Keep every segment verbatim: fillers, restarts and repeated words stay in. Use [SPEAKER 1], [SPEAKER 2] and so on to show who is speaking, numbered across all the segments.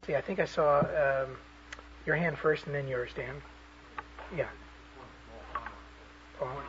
[SPEAKER 1] See, I think I saw um, your hand first and then yours, Dan. Yeah. Paul.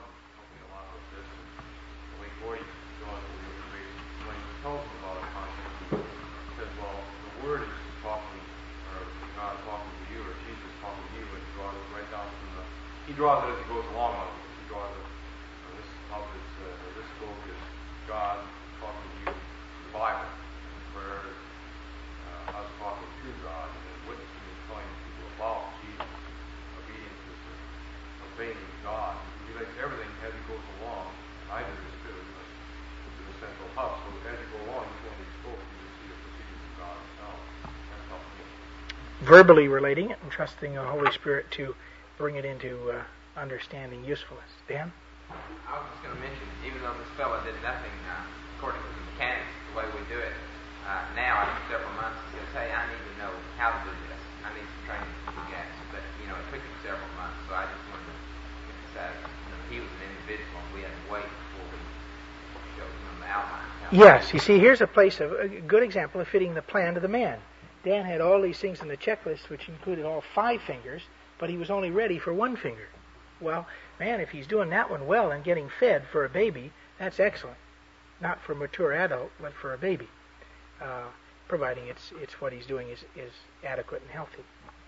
[SPEAKER 2] He draws it as he goes along. He draws it. Uh, this how this uh, this book is God talking to you, the Bible, prayer is uh, us talking to God, and then witnessing and telling people about Jesus. Obedience is uh, obeying God. He relates everything as he goes along. I do this too. This is the central hub. So as you go along, each one of these books, you just see the proceedings of God Himself. That's helped me.
[SPEAKER 1] Verbally relating it and trusting the Holy Spirit to bring it into uh, understanding usefulness. Dan?
[SPEAKER 3] I was just going to mention, even though this fellow did nothing uh, according to the mechanics, the way we do it, uh, now after several months, he says, hey, I need to know how to do this. I need some training from you guys. But, you know, it took him several months, so I just wanted to emphasize, you know, he was an individual, and we had to wait before we showed him the outline.
[SPEAKER 1] Yes, you see, here's a place of a good example of fitting the plan to the man. Dan had all these things in the checklist, which included all five fingers, but he was only ready for one finger. Well, man, if he's doing that one well and getting fed for a baby, that's excellent. Not for a mature adult, but for a baby, uh, providing it's it's what he's doing is, is adequate and healthy.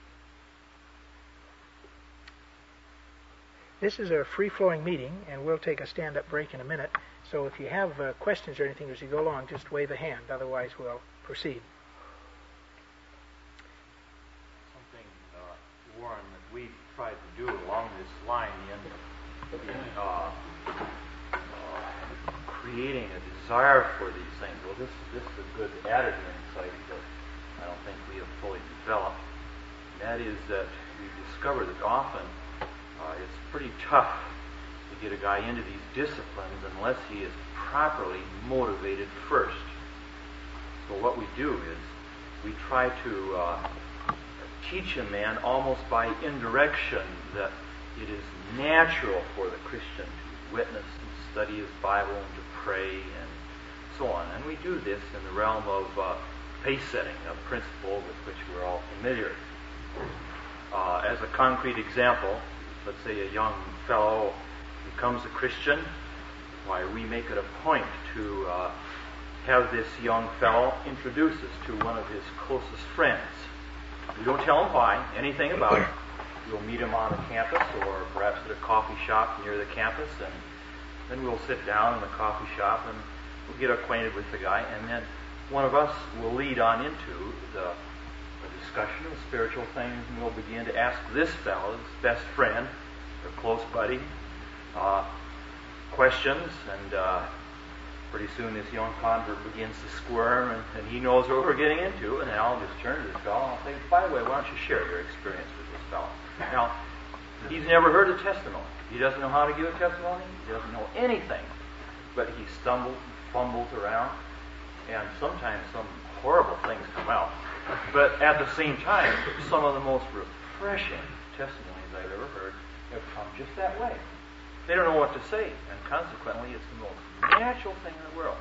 [SPEAKER 1] This is a free-flowing meeting, and we'll take a stand-up break in a minute. So if you have uh, questions or anything as you go along, just wave a hand. Otherwise, we'll proceed.
[SPEAKER 4] Warren, that we tried to do along this line in, in uh, uh, creating a desire for these things. Well, this, this is a good added insight that I don't think we have fully developed. And that is that we discover that often uh, it's pretty tough to get a guy into these disciplines unless he is properly motivated first. So what we do is we try to uh, teach a man almost by indirection that it is natural for the Christian to witness and study his Bible and to pray and so on. And we do this in the realm of uh, pace setting, a principle with which we're all familiar. Uh, as a concrete example, let's say a young fellow becomes a Christian. Why, we make it a point to uh, have this young fellow introduce us to one of his closest friends. We don't tell him why, anything about it. We'll meet him on the campus or perhaps at a coffee shop near the campus, and then we'll sit down in the coffee shop and we'll get acquainted with the guy, and then one of us will lead on into the, the discussion of spiritual things, and we'll begin to ask this fellow's best friend, or close buddy, uh, questions, and uh, pretty soon this young convert begins to squirm, and, and he knows what we're getting into, and then I'll just turn to this fellow and I'll say, by the way, why don't you share your experience with this fellow? Now, he's never heard a testimony. He doesn't know how to give a testimony. He doesn't know anything. But he stumbles and fumbles around, and sometimes some horrible things come out. But at the same time, some of the most refreshing testimonies I've ever heard have come just that way. They don't know what to say, and consequently, it's the most natural thing in the world.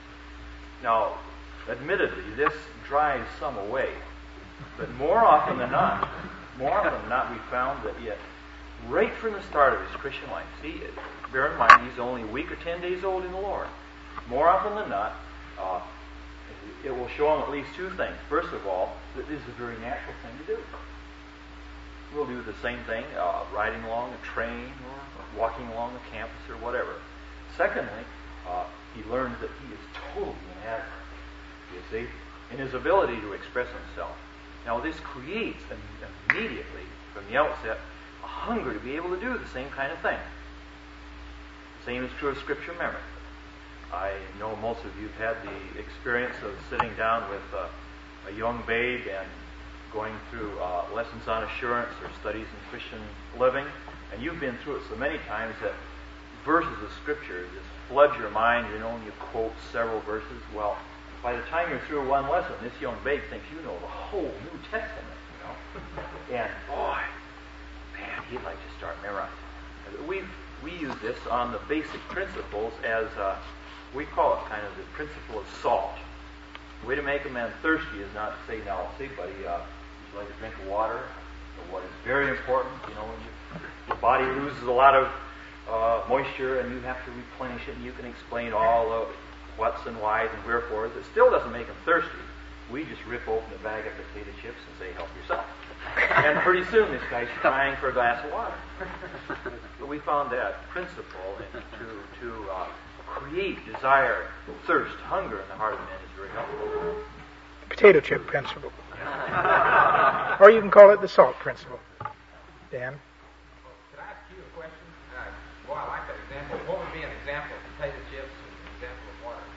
[SPEAKER 4] Now, admittedly, this drives some away, but more often than not, more often than not, we found that yet, right from the start of his Christian life, see, bear in mind, he's only a week or ten days old in the Lord. More often than not, uh, it will show him at least two things. First of all, that this is a very natural thing to do. We'll do the same thing, uh, riding along a train or walking along the campus or whatever. Secondly, uh, he learns that he is totally inadequate, you see, in his ability to express himself. Now, this creates immediately, from the outset, a hunger to be able to do the same kind of thing. The same is true of Scripture memory. I know most of you have had the experience of sitting down with uh, a young babe and going through uh, lessons on assurance or studies in Christian living, and you've been through it so many times that verses of Scripture just flood your mind, you know, and you quote several verses. Well, by the time you're through one lesson, this young babe thinks you know the whole New Testament, you know. And boy, man, he'd like to start memorizing. We we use this on the basic principles as uh, we call it kind of the principle of salt. The way to make a man thirsty is not to say, now, see, buddy, uh, would you like a drink of water? But what is very important, you know, when you, your body loses a lot of uh, moisture and you have to replenish it, and you can explain all the whats and whys and wherefores. It still doesn't make him thirsty. We just rip open a bag of potato chips and say, help yourself. And pretty soon this guy's crying for a glass of water. But we found that principle and to, to uh, create desire, thirst, hunger in the heart of man is very helpful.
[SPEAKER 1] Potato chip principle. Or you can call it the salt principle. Dan?
[SPEAKER 3] Could I ask you a question? Uh, well, I like that example. What would be an example of potato chips and an example of water?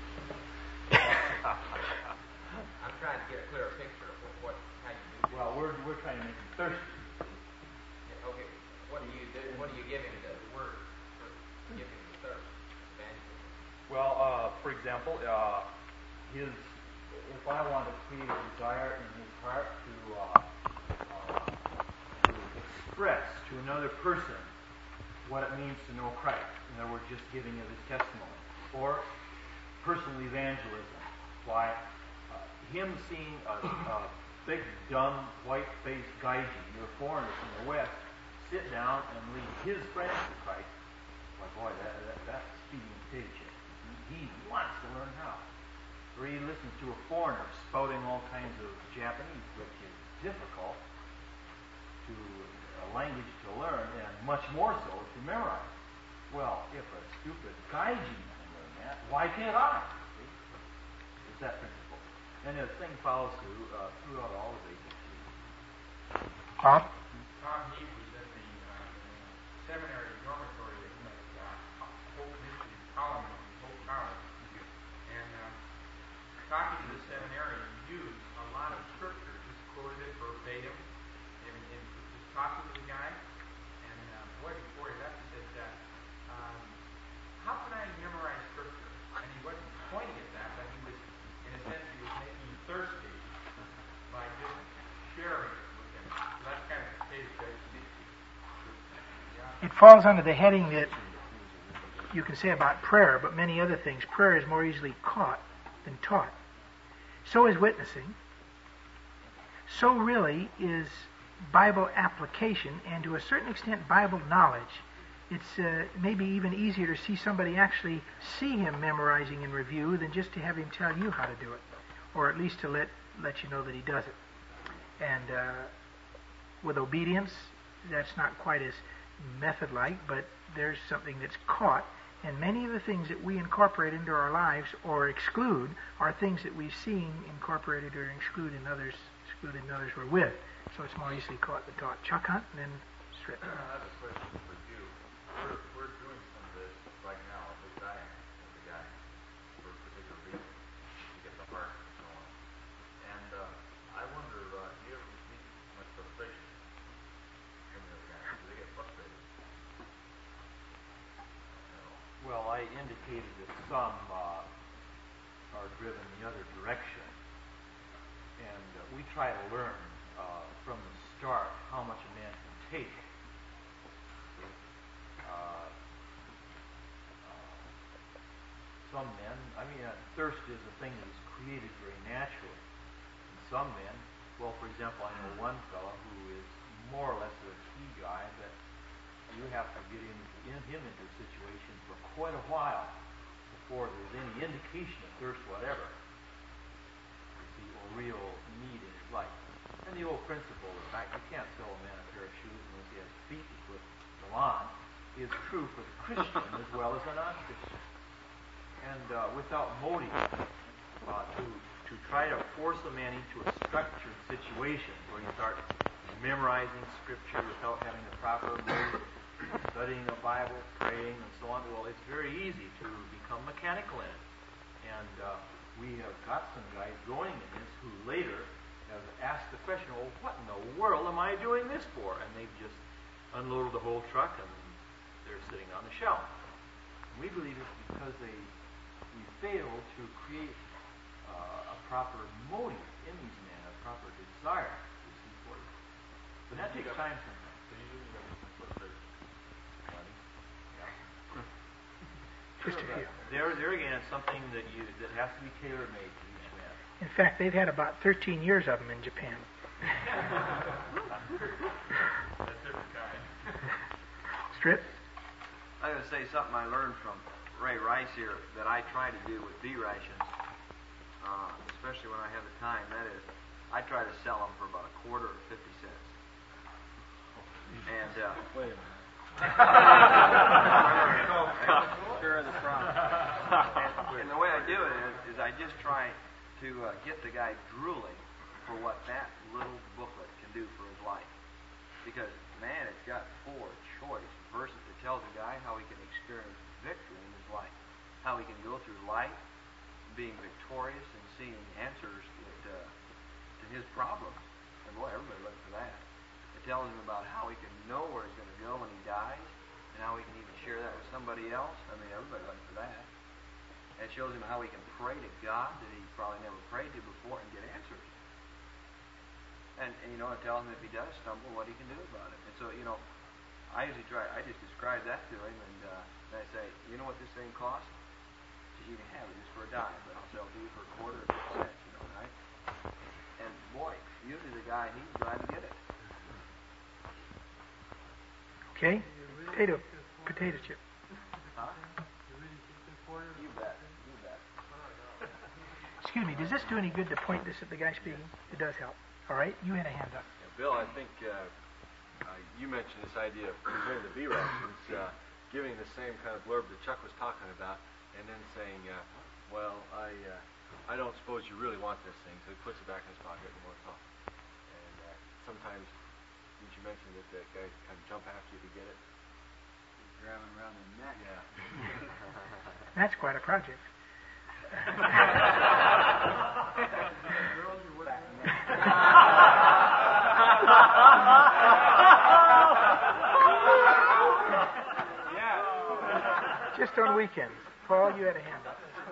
[SPEAKER 3] I'm trying to get a clearer picture of what, what how you do this.
[SPEAKER 4] Well, we're, we're trying to make him thirsty.
[SPEAKER 3] Yeah, okay. What do you do? What do you give him the word for giving him the thirst? Evangelism.
[SPEAKER 4] Well, uh, for example, uh, his if I want to create a desire in his heart to, uh, uh, to express to another person what it means to know Christ, in other words, just giving of his testimony, or personal evangelism, why uh, him seeing a, a big, dumb, white-faced gaijin, you're a foreigner from the West, sit down and lead his friends to Christ, like, boy, that, that, that's feeding potato chips. He wants to learn how. Or he listens to a foreigner spouting all kinds of Japanese, which is difficult to a language to learn, and much more so to memorize. Well, if a stupid gaijin can learn that, why can't I? See? It's that principle. And the thing follows through uh, throughout all of agencies.
[SPEAKER 1] Huh?
[SPEAKER 5] Tom Heath was in the uh, seminary dormitory at uh, Hope Mystery Colony, Hope College, and uh, talking to the seminarian, used a lot of scripture, just quoted it verbatim, and, and just talking to the guy. And uh, boy, before he left, he said, uh, um, "How can I memorize scripture?" And he wasn't pointing at that, but he was, in a sense, he was making you thirsty by just sharing it with him. So that's kind of potato chips.
[SPEAKER 1] It falls under the heading that you can say about prayer, but many other things. Prayer is more easily caught than taught. So is witnessing. So really is Bible application, and to a certain extent Bible knowledge. It's uh, maybe even easier to see somebody actually see him memorizing in review than just to have him tell you how to do it, or at least to let let you know that he does it. And uh, with obedience, that's not quite as method-like, but there's something that's caught. And many of the things that we incorporate into our lives or exclude are things that we've seen incorporated or excluded in others, excluded in others we're with. So it's more easily caught than taught. Chuck Hunt and then Strip.
[SPEAKER 2] I have a question for you. We're, we're doing some of this right now. At least I am, as a guy, for a particular reason, to get the heart and so on. And uh, I wonder, uh, do you ever meet much frustration from the other guys? Do they get frustrated?
[SPEAKER 4] Well, I indicated that some uh, are driven the other direction, and uh, we try to learn uh, from the start how much a man can take. Uh, uh, some men, I mean, uh, thirst is a thing that is created very naturally. And some men, well, for example, I know one fellow who is more or less a key guy, but you have to get him, in, him into a situation for quite a while before there's any indication of thirst whatever. You see, or real need in his life. And the old principle, in fact, you can't sell a man a pair of shoes unless he has feet to put them on, is true for the Christian as well as the non-Christian. And uh, without motive, uh, to, to try to force a man into a structured situation where he starts memorizing Scripture without having the proper motive, studying the Bible, praying, and so on, well, it's very easy to become mechanical in it. And uh, we have got some guys going in this who later have asked the question, well, what in the world am I doing this for? And they've just unloaded the whole truck and they're sitting on the shelf. And we believe it's because they we failed to create uh, a proper motive in these men, a proper desire to see for it. But that takes time sometimes.
[SPEAKER 2] So you usually have some frustration.
[SPEAKER 1] Just a few.
[SPEAKER 4] There, there again, it's something that you that has to be tailor-made to each man.
[SPEAKER 1] In fact, they've had about thirteen years of them in Japan. Strip?
[SPEAKER 6] I'm going to say something I learned from Ray Rice here that I try to do with bee rations, uh, especially when I have the time. That is, I try to sell them for about a quarter or fifty cents. And uh,
[SPEAKER 4] Wait a minute.
[SPEAKER 6] Sure of the problem. And, and the way I do it is, is I just try to uh, get the guy drooling for what that little booklet can do for his life. Because, man, it's got four choice verses that tells a guy how he can experience victory in his life, how he can go through life being victorious and seeing answers that, uh, to his problems. And boy, everybody looks for that. It tells him about how he can know where he's going to go when he dies, and how he can even share that with somebody else. I mean, everybody looks for that. It shows him how he can pray to God that he probably never prayed to before and get answers. And, and you know, it tells him if he does stumble, what he can do about it. And so, you know, I usually try, I just describe that to him, and, uh, and I say, you know what this thing costs? You can have it just for a dime, but I'll sell it to you for a quarter or fifty cents, you know, right? And boy, usually the guy, he's glad to get it.
[SPEAKER 1] Okay? Potato, potato chip.
[SPEAKER 6] Huh? You bet. You bet.
[SPEAKER 1] Excuse me, does this do any good to point this at the guy speaking? It does help. All right? You had a hand up.
[SPEAKER 2] Yeah, Bill, I think uh, uh, you mentioned this idea of comparing the bee rations, uh, giving the same kind of blurb that Chuck was talking about, and then saying, uh, well, I uh, I don't suppose you really want this thing, so he puts it back in his pocket and walks off. And uh, sometimes, did you mention that the guys kind of jump after you to get it?
[SPEAKER 6] Grabbing around the neck.
[SPEAKER 2] Yeah.
[SPEAKER 1] That's quite a project. Just on weekends. Paul, you had a hand up.
[SPEAKER 2] This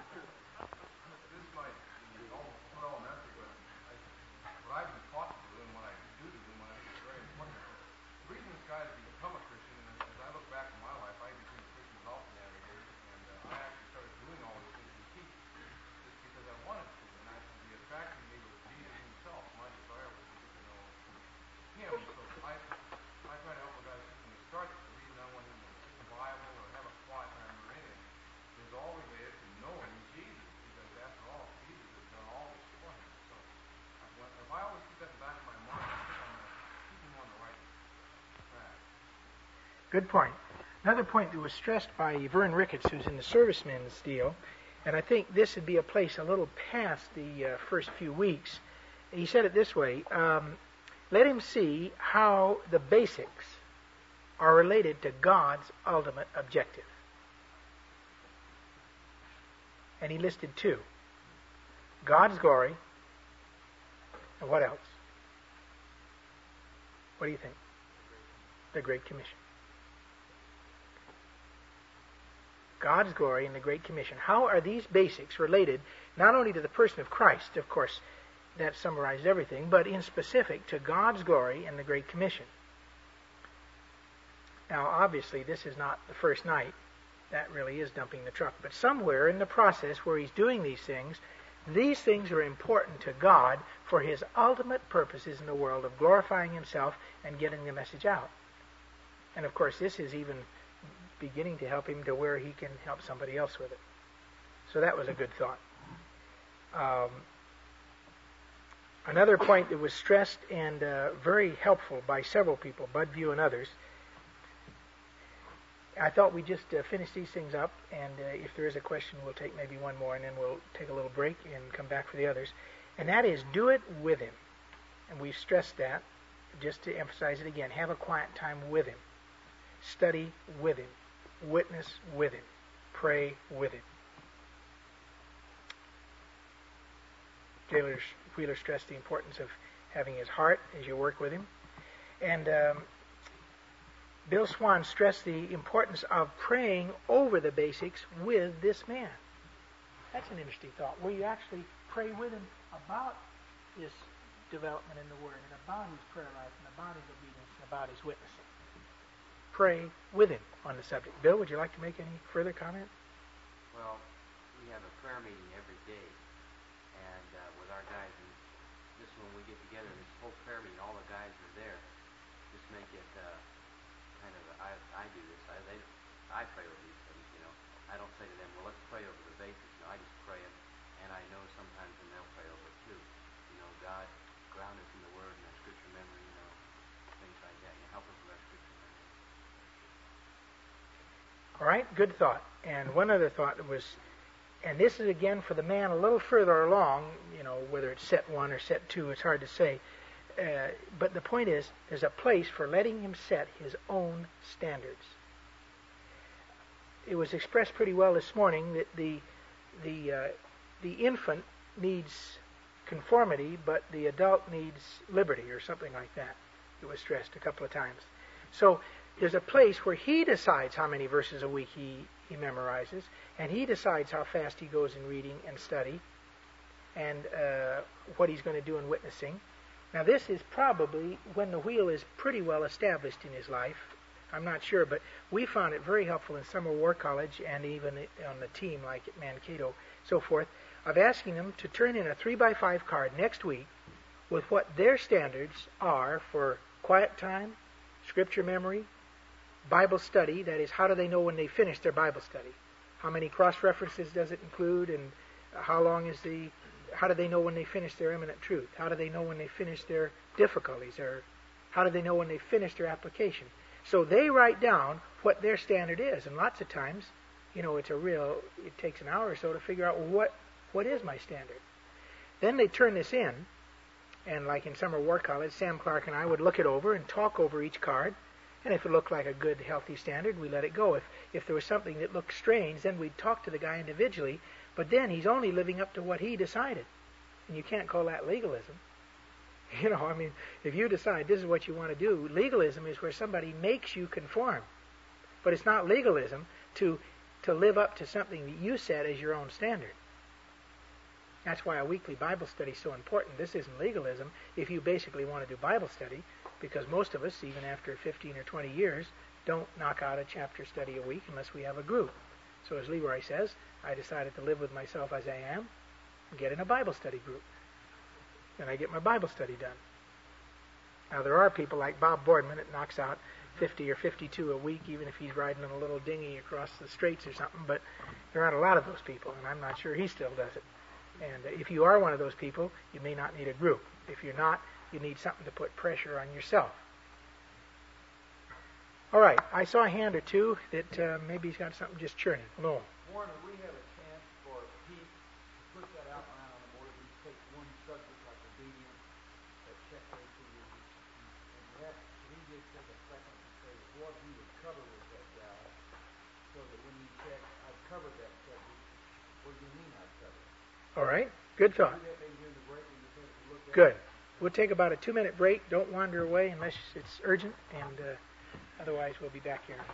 [SPEAKER 2] might be almost elementary, but I, what I've been taught to do and what I do to do when I think it's very important. The reason this guy has become a Christian, and as I look back in my life, I became a Christian development navigator, and uh, I actually started doing all these things he teaches just because I wanted to. And I, the attraction to me was Jesus himself. My desire was to get to know him. So I, I try to help a guy when he starts reading. I want him to get the Bible or have a quiet time or anything. Is all related to knowing Jesus, because after all, Jesus has done all this for him. So if I always keep that in the back of my mind, I think I'm going to keep him on the right track.
[SPEAKER 1] Good point. Another point that was stressed by Vern Ricketts, who's in the servicemen's deal, and I think this would be a place a little past the uh, first few weeks. He said it this way, um, let him see how the basics are related to God's ultimate objective. And he listed two. God's glory, and what else? What do you think? The Great Commission. God's glory and the Great Commission. How are these basics related not only to the person of Christ, of course, that summarized everything, but in specific to God's glory and the Great Commission? Now, obviously, this is not the first night. That really is dumping the truck. But somewhere in the process where he's doing these things, these things are important to God for his ultimate purposes in the world of glorifying himself and getting the message out. And of course, this is even beginning to help him to where he can help somebody else with it. So that was a good thought. Um, another point that was stressed and uh, very helpful by several people, Budview and others, I thought we'd just uh, finish these things up, and uh, if there is a question, we'll take maybe one more, and then we'll take a little break and come back for the others. And that is, do it with him. And we've stressed that, just to emphasize it again. Have a quiet time with him. Study with him. Witness with him. Pray with him. Gaylor Wheeler stressed the importance of having his heart as you work with him. And Um, Bill Swan stressed the importance of praying over the basics with this man. That's an interesting thought, where you actually pray with him about his development in the Word, and about his prayer life, and about his obedience, and about his witnessing. Pray with him on the subject. Bill, would you like to make any further comment?
[SPEAKER 3] Well, we have a prayer meeting every day,
[SPEAKER 7] and uh, with our guys. And just when we get together, this whole prayer meeting, all the guys are there. Just make it uh, kind of. I I do this. I they I pray over these things. You know, I don't say to them, well, let's pray over the basics. No, I just pray it, and I know sometimes then they'll pray over it too. You know, God, ground us in the Word and our Scripture memory. You know, things like that. You help us with our Scripture memory.
[SPEAKER 1] All right, good thought. And one other thought was, and this is again for the man a little further along, you know, whether it's set one or set two, it's hard to say. Uh, but the point is, there's a place for letting him set his own standards. It was expressed pretty well this morning that the the uh, the infant needs conformity, but the adult needs liberty, or something like that. It was stressed a couple of times. So there's a place where he decides how many verses a week he, he memorizes, and he decides how fast he goes in reading and study, and uh, what he's going to do in witnessing. Now this is probably when the wheel is pretty well established in his life. I'm not sure, but we found it very helpful in Summer War College and even on the team like at Mankato, so forth, of asking them to turn in a three by five card next week with what their standards are for quiet time, Scripture memory, Bible study. That is, how do they know when they finish their Bible study? How many cross-references does it include, and how long is the, how do they know when they finish their eminent truth? How do they know when they finish their difficulties, or how do they know when they finish their application? So they write down what their standard is, and lots of times, you know, it's a real, it takes an hour or so to figure out, well, what, what is my standard? Then they turn this in, and like in Summer War College, Sam Clark and I would look it over and talk over each card, and if it looked like a good, healthy standard, we let it go. If if there was something that looked strange, then we'd talk to the guy individually, but then he's only living up to what he decided, and you can't call that legalism. You know, I mean, if you decide this is what you want to do, legalism is where somebody makes you conform. But it's not legalism to to live up to something that you set as your own standard. That's why a weekly Bible study is so important. This isn't legalism if you basically want to do Bible study, because most of us, even after fifteen or twenty years, don't knock out a chapter study a week unless we have a group. So as Leroy says, I decided to live with myself as I am and get in a Bible study group. And I get my Bible study done. Now there are people like Bob Boardman that knocks out fifty or fifty-two a week, even if he's riding in a little dinghy across the straits or something, but there aren't a lot of those people, and I'm not sure he still does it. And if you are one of those people, you may not need a group. If you're not, you need something to put pressure on yourself. All right, I saw a hand or two that uh, maybe he's got something just churning. No.
[SPEAKER 8] Warren, we have a chance for Pete to put that outline on the board. We take one subject like obedience, that check rate to you, and you have, he just take a second to say what he would cover with that guy, so that when you check, I've covered that subject. What do you mean I've covered it?
[SPEAKER 1] All right, good thought.
[SPEAKER 8] Do that maybe during the break when you take a look at
[SPEAKER 1] Good.
[SPEAKER 8] it.
[SPEAKER 1] We'll take about a two-minute break. Don't wander away unless it's urgent, and uh, otherwise we'll be back here.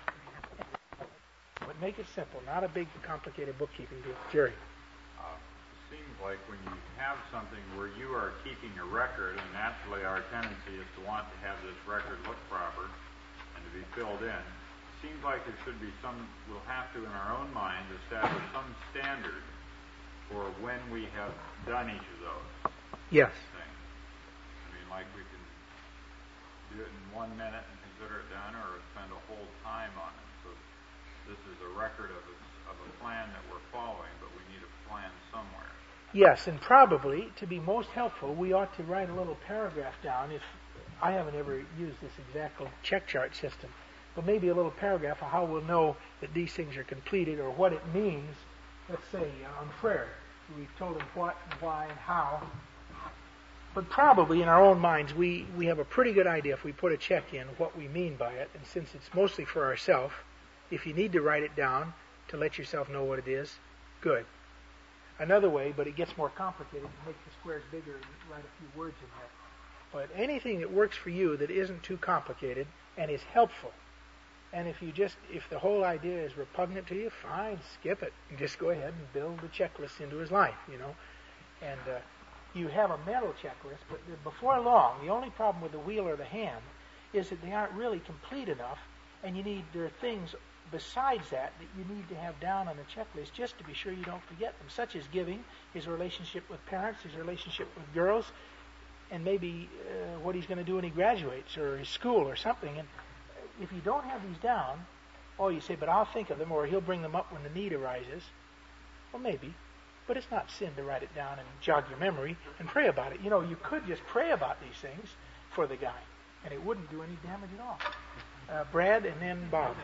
[SPEAKER 1] But make it simple, not a big, complicated bookkeeping deal. Jerry.
[SPEAKER 9] Uh, it seems like when you have something where you are keeping a record, and naturally our tendency is to want to have this record look proper and to be filled in, it seems like there should be some, we'll have to, in our own mind, establish some standard for when we have done each of those
[SPEAKER 1] Yes.
[SPEAKER 9] things. I mean, like we can do it in one minute and consider it done, or spend a whole time on it. So this is a record of a, of a plan that we're following, but we need a plan somewhere.
[SPEAKER 1] Yes, and probably, to be most helpful, we ought to write a little paragraph down. If I haven't ever used this exact check chart system, but maybe a little paragraph of how we'll know that these things are completed, or what it means. Let's say uh, on prayer, we've told them what and why and how. But probably in our own minds, we, we have a pretty good idea if we put a check in what we mean by it. And since it's mostly for ourselves, if you need to write it down to let yourself know what it is, good. Another way, but it gets more complicated, to make the squares bigger and write a few words in there. But anything that works for you that isn't too complicated and is helpful. And if you just, if the whole idea is repugnant to you, fine, skip it. And just go ahead and build the checklist into his life, you know. And uh, you have a mental checklist, but before long, the only problem with the wheel or the hand is that they aren't really complete enough, and you need, there are things besides that that you need to have down on the checklist just to be sure you don't forget them, such as giving, his relationship with parents, his relationship with girls, and maybe uh, what he's going to do when he graduates, or his school or something. And if you don't have these down, oh, you say, but I'll think of them, or he'll bring them up when the need arises. Well, maybe, but it's not sin to write it down and jog your memory and pray about it. You know, you could just pray about these things for the guy, and it wouldn't do any damage at all. Uh, Brad, and then Bob.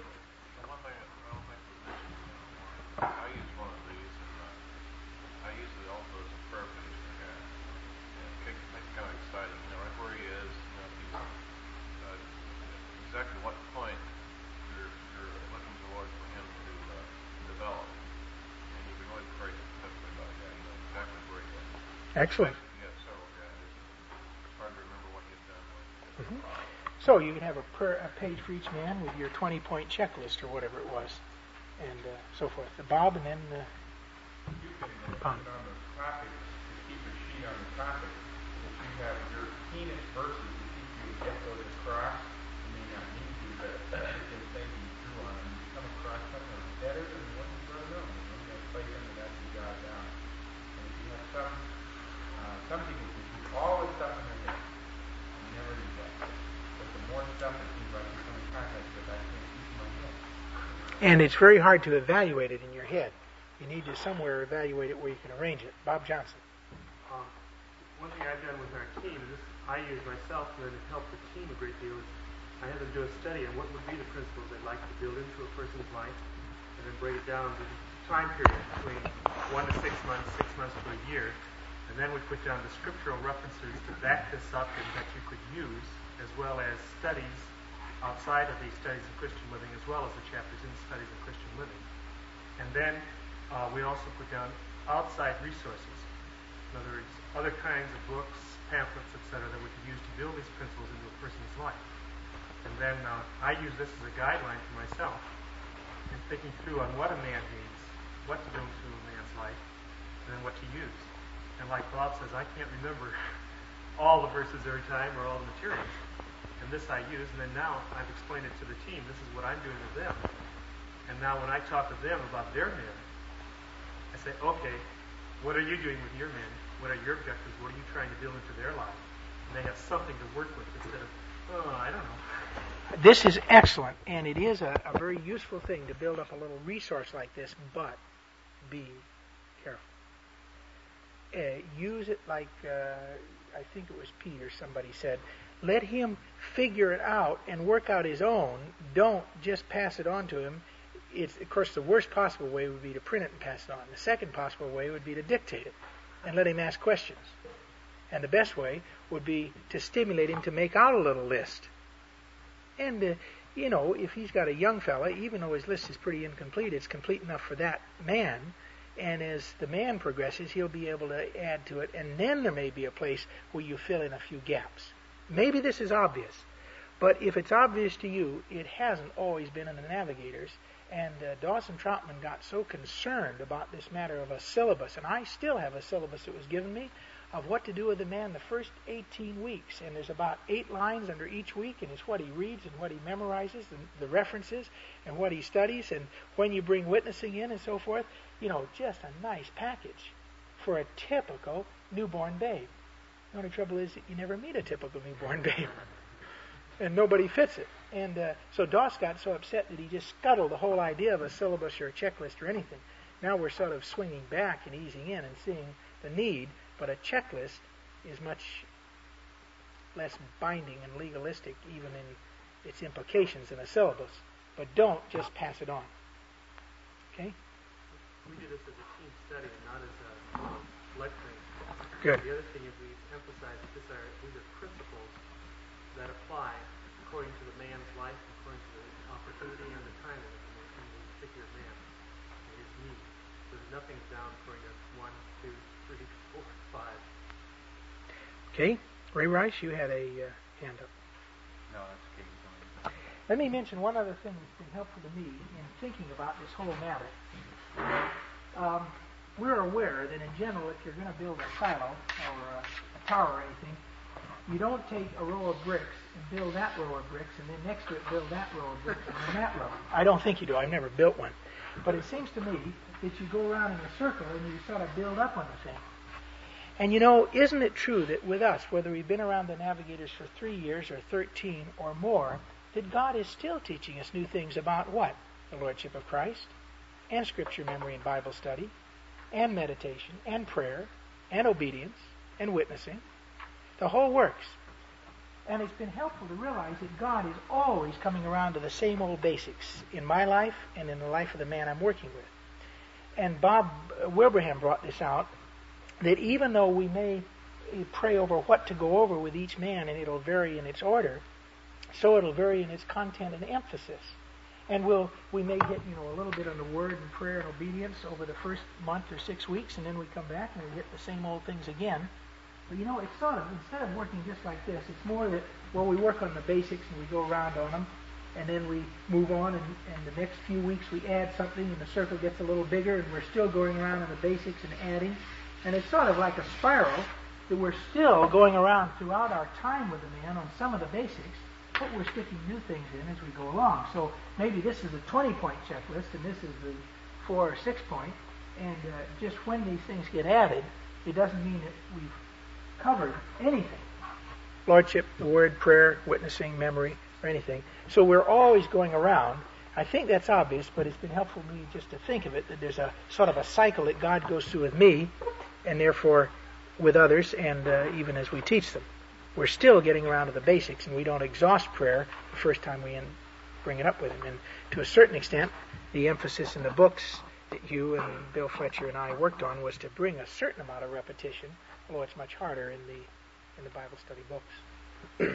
[SPEAKER 10] One thing I don't think was mentioned, I use one of these, and uh, I use it also as a prayer page for guys. And it makes it kind of exciting, you know, right where he is, you know, if he's, uh, exactly what point you're, you're looking toward for him to uh, develop. And you can always pray specifically about a guy, you know exactly where he is.
[SPEAKER 1] Excellent.
[SPEAKER 10] Especially if you have several guys, it's hard to remember what you've done.
[SPEAKER 1] Mm-hmm. So you can have a, per, a page for each man with your twenty-point checklist or whatever it was, and uh, so forth. The Bob, and then uh,
[SPEAKER 5] You can uh, put it on the topic, to keep a sheet on the topic. If you have your keenest verses to keep you get those across, you may not need to, but you can thinking through on them. You come across something that's better than the one you don't know. And you're going to play into that to jot down. And if you have some, uh, some people can keep all this stuff in their head and never do that. But the more stuff it seems like you're coming in contact with, I can't keep in my head.
[SPEAKER 1] and it's very hard to evaluate it in your head. You need to somewhere evaluate it where you can arrange it. Bob Johnson.
[SPEAKER 11] Um, one thing I've done with our team, and this I use myself to help the team a great deal, is I have them do a study on what would be the principles they'd like to build into a person's life, and then break it down to time period between one to six months, six months to a year, and then we put down the scriptural references to back this up and that you could use, as well as studies outside of these studies of Christian living, as well as the chapters in studies of Christian living. And then uh, we also put down outside resources. In other words, other kinds of books, pamphlets, et cetera, that we could use to build these principles into a person's life. And then uh, I use this as a guideline for myself in thinking through on what a man needs, what to build into a man's life, and then what to use. And like Bob says, I can't remember all the verses every time or all the materials. And this I use, and then now I've explained it to the team. This is what I'm doing with them. And now when I talk with them about their men, I say, okay, what are you doing with your men? What are your objectives? What are you trying to build into their lives? And they have something to work with instead of, oh, I don't know.
[SPEAKER 1] This is excellent, and it is a, a very useful thing to build up a little resource like this, but be careful. Uh, use it like, uh, I think it was Pete or somebody said, let him figure it out and work out his own. Don't just pass it on to him. It's, of course, the worst possible way would be to print it and pass it on. The second possible way would be to dictate it and let him ask questions. And the best way would be to stimulate him to make out a little list. And, uh, you know, if he's got a young fella, even though his list is pretty incomplete, it's complete enough for that man. And as the man progresses, he'll be able to add to it. And then there may be a place where you fill in a few gaps. Maybe this is obvious. But if it's obvious to you, it hasn't always been in the Navigators. And uh, Dawson Troutman got so concerned about this matter of a syllabus, and I still have a syllabus that was given me of what to do with a man the first eighteen weeks. And there's about eight lines under each week, and it's what he reads and what he memorizes, and the references, and what he studies, and when you bring witnessing in and so forth. You know, just a nice package for a typical newborn babe. The only trouble is that you never meet a typical newborn babe. And nobody fits it. And uh, so Doss got so upset that he just scuttled the whole idea of a syllabus or a checklist or anything. Now we're sort of swinging back and easing in and seeing the need, but a checklist is much less binding and legalistic even in its implications than a syllabus. But don't just pass it on. Okay?
[SPEAKER 11] We do this as a team study and not as a lecturing.
[SPEAKER 1] Good.
[SPEAKER 11] The other thing is we emphasize that this are, these are principles that apply according to the man's life, according to the opportunity and the time of the particular man and his needs. So there's nothing down according to one, two, three, four, five.
[SPEAKER 1] Okay. Ray Rice, you had a uh, hand up.
[SPEAKER 4] No, that's okay.
[SPEAKER 1] Let me mention one other thing that's been helpful to me in thinking about this whole matter. Um, we're aware that in general, if you're going to build a silo or a, a tower or anything, You don't take a row of bricks and build that row of bricks, and then next to it build that row of bricks, and then that row. I don't think you do. I've never built one. But it seems to me that you go around in a circle and you sort of build up on the thing. And you know, isn't it true that with us, whether we've been around the Navigators for three years or thirteen or more, that God is still teaching us new things about what? The Lordship of Christ, and Scripture memory and Bible study, and meditation, and prayer, and obedience, and witnessing. The whole works. And it's been helpful to realize that God is always coming around to the same old basics in my life and in the life of the man I'm working with. And Bob Wilbraham brought this out, that even though we may pray over what to go over with each man, and it'll vary in its order, so it'll vary in its content and emphasis. And we'll, we may hit, you know, a little bit on the Word and prayer and obedience over the first month or six weeks, and then we come back and we hit the same old things again. But you know, it's sort of, instead of working just like this, it's more that, well, we work on the basics and we go around on them, and then we move on, and, and the next few weeks we add something, and the circle gets a little bigger, and we're still going around on the basics and adding. And it's sort of like a spiral that we're still going around throughout our time with the man on some of the basics, but we're sticking new things in as we go along. So maybe this is a twenty-point checklist, and this is the four or six-point, and uh, just when these things get added, it doesn't mean that we've covered anything. Lordship, the Word, prayer, witnessing, memory, or anything. So we're always going around. I think that's obvious, but it's been helpful to me just to think of it, that there's a sort of a cycle that God goes through with me, and therefore with others, and uh, even as we teach them. We're still getting around to the basics, and we don't exhaust prayer the first time we in, bring it up with him. And to a certain extent, the emphasis in the books that you and Bill Fletcher and I worked on was to bring a certain amount of repetition, although it's much harder in the in the Bible study books.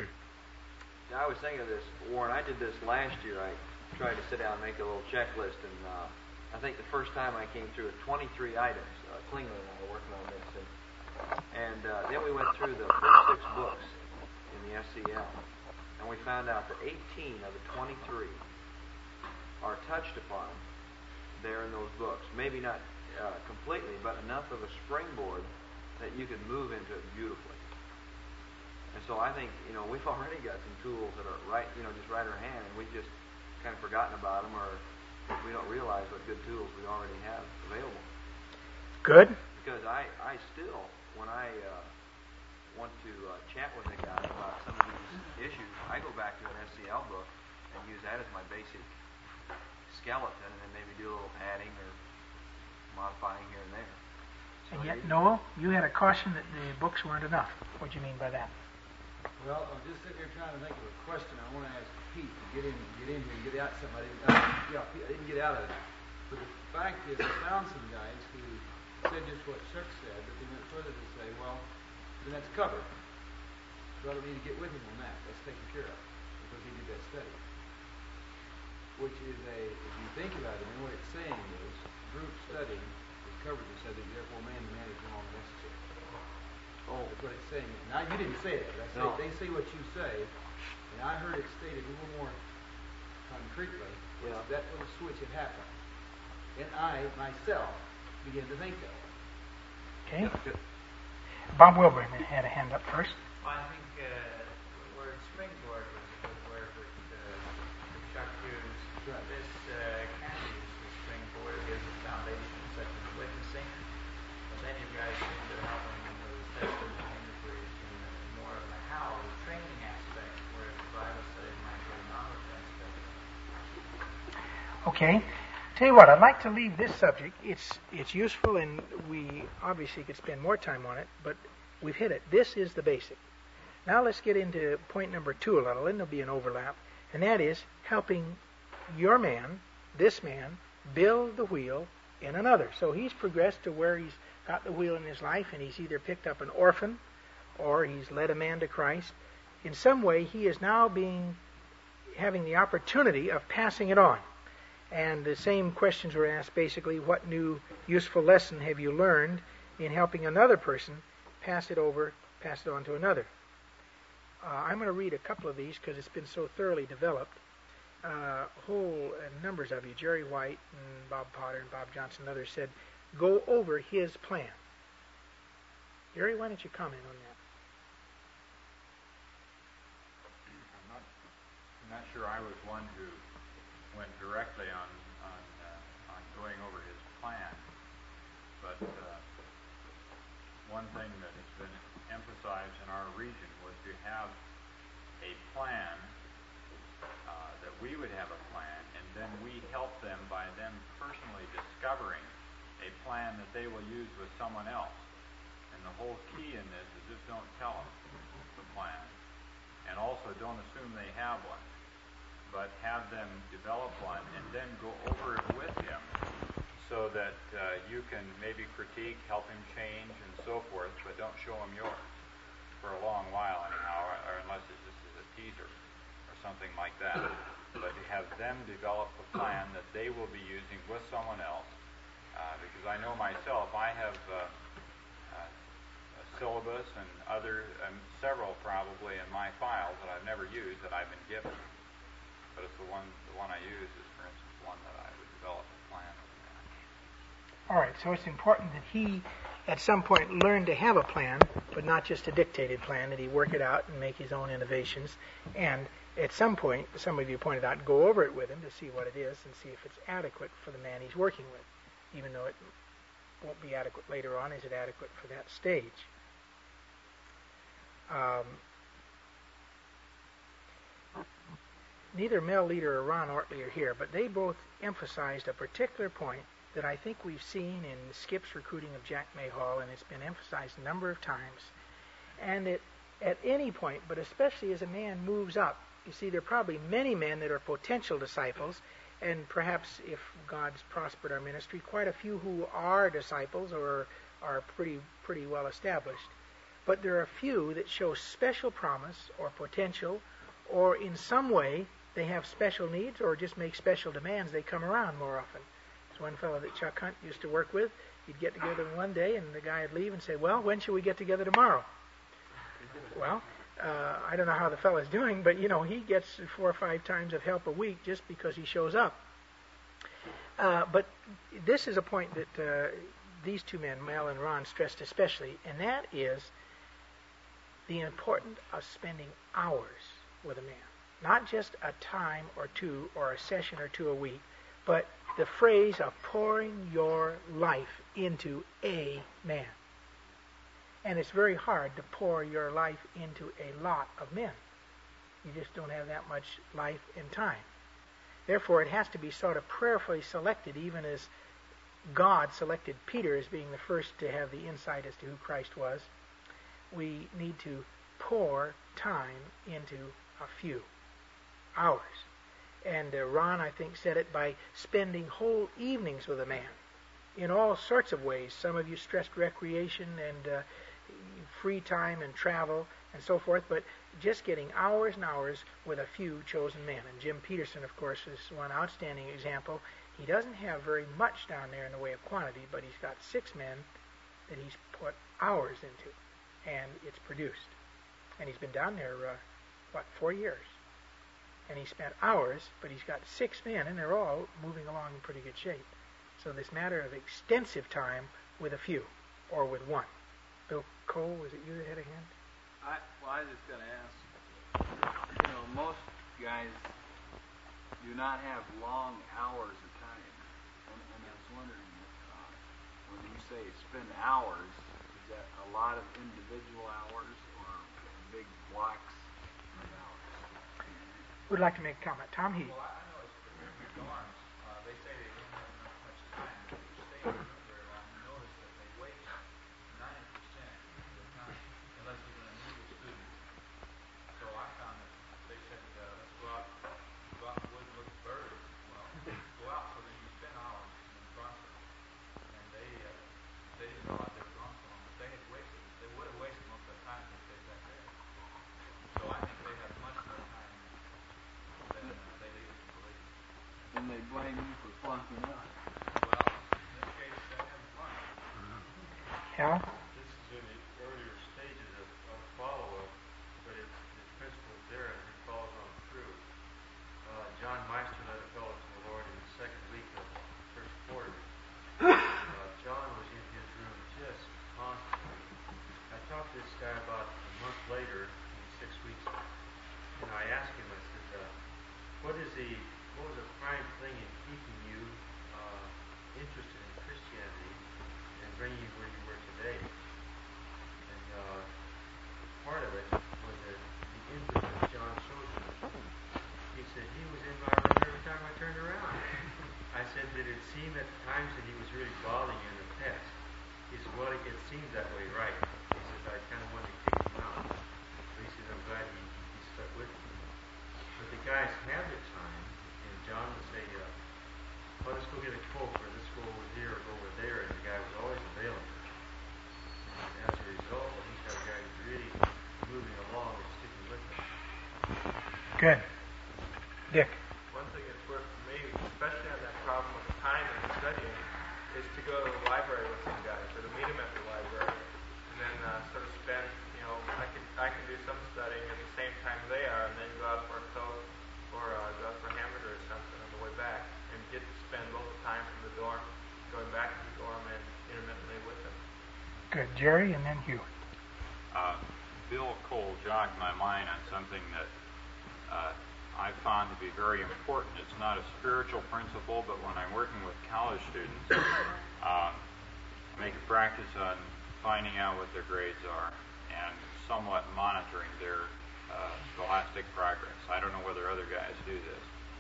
[SPEAKER 6] Now, I was thinking of this, Warren. I did this last year. I tried to sit down and make a little checklist, and uh, I think the first time I came through with twenty-three items. Uh, Klingler and I were working on this, and, and uh, then we went through the first six books in the S C L, and we found out that eighteen of the twenty-three are touched upon there in those books. Maybe not uh, completely, but enough of a springboard that you could move into it beautifully. And so I think, you know, we've already got some tools that are right, you know, just right in our hand, and we've just kind of forgotten about them, or we don't realize what good tools we already have available.
[SPEAKER 1] Good.
[SPEAKER 6] Because I, I still, when I uh, want to uh, chat with a guy about some of these issues, I go back to an S C L book and use that as my basic skeleton, and then maybe do a little adding or modifying here and there. So
[SPEAKER 1] and yet, Noel, you had a caution that the books weren't enough. What do you mean by that?
[SPEAKER 8] Well, I'm just sitting here trying to think of a question I want to ask Pete to get in, get in here and get out something I didn't, uh, yeah, Pete, I didn't get out of it. But the fact is, I found some guys who said just what Chuck said, but they went further to say, well, then that's covered. So I don't need to get with him on that. That's taken care of because he did that study. Which is a, if you think about it, then what it's saying is, group study is covered the subject, therefore man to man is no longer necessary. Oh, that's what it's saying. Now, you didn't say that, but I say,
[SPEAKER 6] No.
[SPEAKER 8] they say what you say, and I heard it stated a little more concretely.
[SPEAKER 6] Yeah.
[SPEAKER 8] That little switch had happened. And I, myself, began to think that.
[SPEAKER 1] Okay. Bob Wilburn had a hand up first.
[SPEAKER 12] Well, I think uh, the word springboard was a good word that uh, Chuck used.
[SPEAKER 8] Right.
[SPEAKER 12] This uh, can be used as a springboard. It gives a foundation such as witnessing. But then you guys seem to help them in those testimony inquiries and more of the how, the training aspect, whereas the Bible study might get a knowledge aspect.
[SPEAKER 1] Okay. Tell you what, I'd like to leave this subject. It's it's useful, and we obviously could spend more time on it, but we've hit it. This is the basic. Now let's get into point number two a little, and there'll be an overlap, and that is helping your man, this man, build the wheel in another. So he's progressed to where he's got the wheel in his life, and he's either picked up an orphan or he's led a man to Christ. In some way, he is now being having the opportunity of passing it on. And the same questions were asked basically, what new useful lesson have you learned in helping another person pass it over, pass it on to another? Uh, I'm going to read a couple of these because it's been so thoroughly developed. Uh, whole uh, numbers of you, Jerry White and Bob Potter and Bob Johnson and others said, go over his plan. Jerry, why don't you comment on
[SPEAKER 9] sure I was one who went directly on on, uh, on going over his plan. But uh, one thing that has been emphasized in our region was to have a plan, uh, that we would have a plan, and then we help them by them personally discovering a plan that they will use with someone else. And the whole key in this is just don't tell them the plan, and also don't assume they have one, but have them develop one and then go over it with him so that uh, you can maybe critique, help him change, and so forth, but don't show him yours for a long while anyhow, or unless it's just as a teaser or something like that. But to have them develop a plan that they will be using with someone else, uh, because I know myself, I have uh, uh, a syllabus and other, um, several probably in my files that I've never used that I've been given. But it's the one, the one I use is, for instance, one that I would develop a plan with.
[SPEAKER 1] All right, so it's important that he, at some point, learn to have a plan, but not just a dictated plan, that he work it out and make his own innovations. And at some point, some of you pointed out, go over it with him to see what it is and see if it's adequate for the man he's working with. Even though it won't be adequate later on, is it adequate for that stage? Um, neither Mel Leader or Ron Ortley are here, but they both emphasized a particular point that I think we've seen in Skip's recruiting of Jack Mayhall, and it's been emphasized a number of times. And it, at any point, but especially as a man moves up, you see there are probably many men that are potential disciples, and perhaps if God's prospered our ministry, quite a few who are disciples or are pretty pretty well established. But there are a few that show special promise or potential, or in some way they have special needs or just make special demands. They come around more often. There's one fellow that Chuck Hunt used to work with. You'd get together one day, and the guy would leave and say, well, when should we get together tomorrow? Well, uh, I don't know how the fellow's doing, but, you know, he gets four or five times of help a week just because he shows up. Uh, but this is a point that uh, these two men, Mel and Ron, stressed especially, and that is the importance of spending hours with a man. Not just a time or two or a session or two a week, but the phrase of pouring your life into a man. And it's very hard to pour your life into a lot of men. You just don't have that much life and time. Therefore, it has to be sort of prayerfully selected, even as God selected Peter as being the first to have the insight as to who Christ was. We need to pour time into a few hours. And uh, Ron, I think, said it by spending whole evenings with a man in all sorts of ways. Some of you stressed recreation and uh, free time and travel and so forth, but just getting hours and hours with a few chosen men. And Jim Peterson, of course, is one outstanding example. He doesn't have very much down there in the way of quantity, but he's got six men that he's put hours into, and it's produced. And he's been down there, uh, what, four years. And he spent hours, but he's got six men, and they're all moving along in pretty good shape. So this matter of extensive time with a few, or with one. Bill Cole, was it you that had a hand?
[SPEAKER 13] I, well, I was just going to ask, you know, most guys do not have long hours of time. And, and I was wondering, uh, when you say spend hours, is that a lot of individual hours or big blocks of hours?
[SPEAKER 1] Would like to make a comment. Tom Heath.
[SPEAKER 12] Well, I, I noticed that in the dorms, uh, they say they don't have enough much time. If you stay in the room very long, you notice that they waste ninety percent of their time, unless he's an unusual student. So I found that they said, uh, let's go out, go out in the woods and look at birds. Well, go out, so then you spend hours in the process. And they, uh, they didn't realize they were gone so long, but they had wasted, they would have wasted most of their time if they stayed back there. So I think they have much more time than uh, they lead us to believe.
[SPEAKER 13] And they blame you for flunking out.
[SPEAKER 12] Well, in this case, they're having fun.
[SPEAKER 1] Yeah?
[SPEAKER 11] This is in the earlier stages of, of follow-up, but it's the principle's there and it follows on through. Uh, John Meister led a fellow to the Lord in the second week of the first quarter. And, uh, John was in his room just constantly. I talked to this guy about a month later, maybe six weeks, and I asked him, I said, uh, what is the what was the prime thing in keeping you uh, interested in Christianity and bringing you where you were today? And uh, part of it was that the interest that John showed you. He said he was in my room every time I turned around. I said, did it seem at times that he was really bothering you in the past? He said, well, it, it seems that way, right? He says, I kind of wanted to kick him out. But he says, I'm glad he, he stuck with me. But the guys have the time, and John would say, uh, well, let's go get a Coke, or let's go over here or go over there, and the guy was always available. And as a result, well, he's got guys really moving along and sticking with him.
[SPEAKER 1] Good. Dick.
[SPEAKER 14] One thing that's worked for me, especially on that problem of the time and studying, is to go to the library with some guys, or to meet them at the library, and then uh, sort of spend, you know, I can I can do some studying at the same time they are, and then go out for a Coke or uh, go out for a hamburger or something on the way back, and get to spend a little time from the dorm, going back to the dorm, and intermittently with them.
[SPEAKER 1] Good. Jerry, and then Hugh.
[SPEAKER 9] Uh, Bill Cole jogged my mind on something that uh, I found to be very important. It's not a spiritual principle, but when I'm working with college students, um, I make a practice on finding out what their grades are and somewhat monitoring their uh, scholastic progress. I don't know whether other guys do this,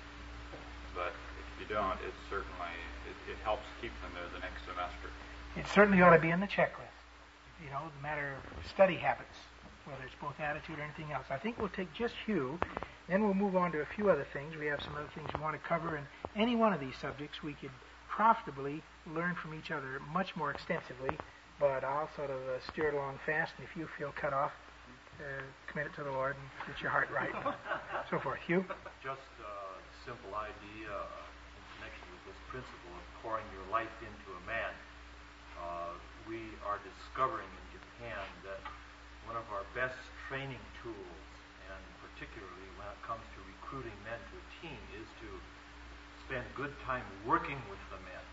[SPEAKER 9] but if you don't, it certainly it, it helps keep them there the next semester.
[SPEAKER 1] It certainly ought to be in the checklist. You know, the matter of study habits, whether it's both attitude or anything else. I think we'll take just Hugh. Then we'll move on to a few other things. We have some other things we want to cover, and any one of these subjects we could profitably learn from each other much more extensively, but I'll sort of uh, steer it along fast, and if you feel cut off, uh, commit it to the Lord and get your heart right, and so forth. Hugh?
[SPEAKER 4] Just a simple idea in connection with this principle of pouring your life into a man. Uh, we are discovering in Japan that one of our best training tools, and particularly when it comes to recruiting men to a team, is to spend good time working with the men.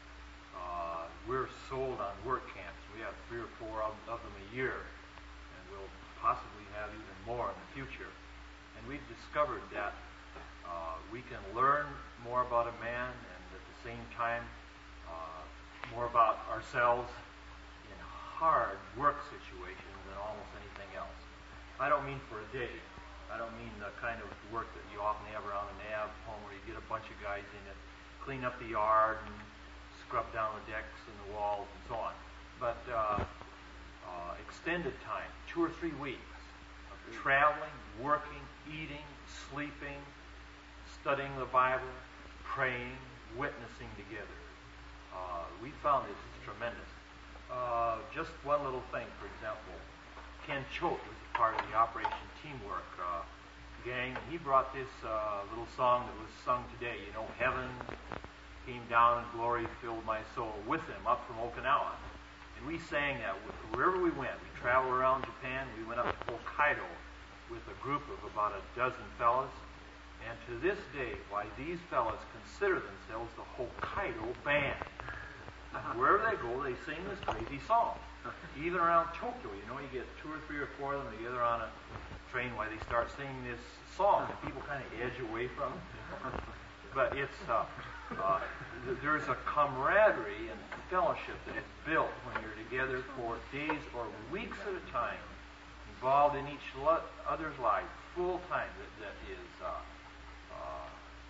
[SPEAKER 4] Uh, we're sold on work camps. We have three or four of, of them a year, and we'll possibly have even more in the future. And we've discovered that uh, we can learn more about a man and at the same time uh, more about ourselves in hard work situations than almost anything else. I don't mean for a day. I don't mean the kind of work that you often have around an A V home where you get a bunch of guys in it, clean up the yard and scrub down the decks and the walls and so on. But uh, uh, extended time, two or three weeks of traveling, working, eating, sleeping, studying the Bible, praying, witnessing together. Uh, we found this is tremendous. Uh, just one little thing, for example, Ken Choate was a part of the Operation Teamwork uh, gang. He brought this uh, little song that was sung today, you know, Heaven came down and glory filled my soul, with him up from Okinawa. And we sang that wherever we went. We traveled around Japan. We went up to Hokkaido with a group of about a dozen fellas. And to this day, why these fellas consider themselves the Hokkaido band. Wherever they go, they sing this crazy song. Even around Tokyo, you know, you get two or three or four of them together on a train while they start singing this song, and people kind of edge away from it. But it's uh, uh, there's a camaraderie and fellowship that is built when you're together for days or weeks at a time, involved in each lo- other's life full time. That that is uh, uh,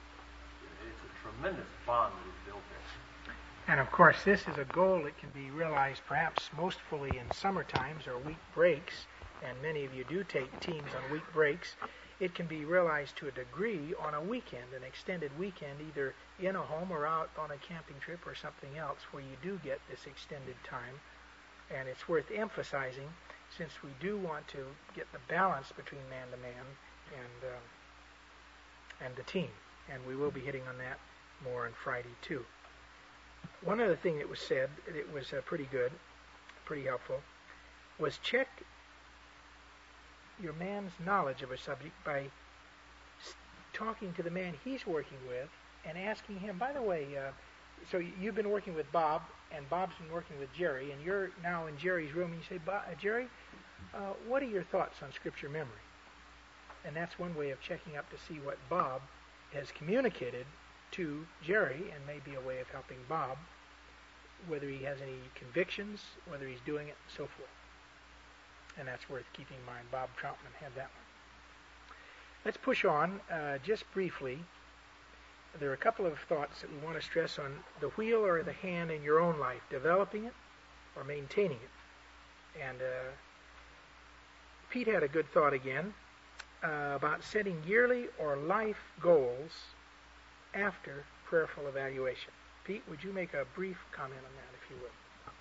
[SPEAKER 4] it's a tremendous bond that is built there.
[SPEAKER 1] And of course, this is a goal that can be realized perhaps most fully in summer times or week breaks, and many of you do take teams on week breaks. It can be realized to a degree on a weekend, an extended weekend, either in a home or out on a camping trip or something else where you do get this extended time. And it's worth emphasizing, since we do want to get the balance between man to man and uh, and the team. And we will be hitting on that more on Friday too. One other thing that was said, it was uh, pretty good, pretty helpful, was check your man's knowledge of a subject by s- talking to the man he's working with and asking him, by the way, uh, so you've been working with Bob, and Bob's been working with Jerry, and you're now in Jerry's room, and you say, uh, Jerry, uh, what are your thoughts on Scripture memory? And that's one way of checking up to see what Bob has communicated to Jerry and may be a way of helping Bob, whether he has any convictions, whether he's doing it, and so forth. And that's worth keeping in mind. Bob Troutman had that one. Let's push on uh, just briefly. There are a couple of thoughts that we want to stress on the wheel or the hand in your own life, developing it or maintaining it. And uh, Pete had a good thought again uh, about setting yearly or life goals after prayerful evaluation. Pete, would you make a brief comment on that, if you would?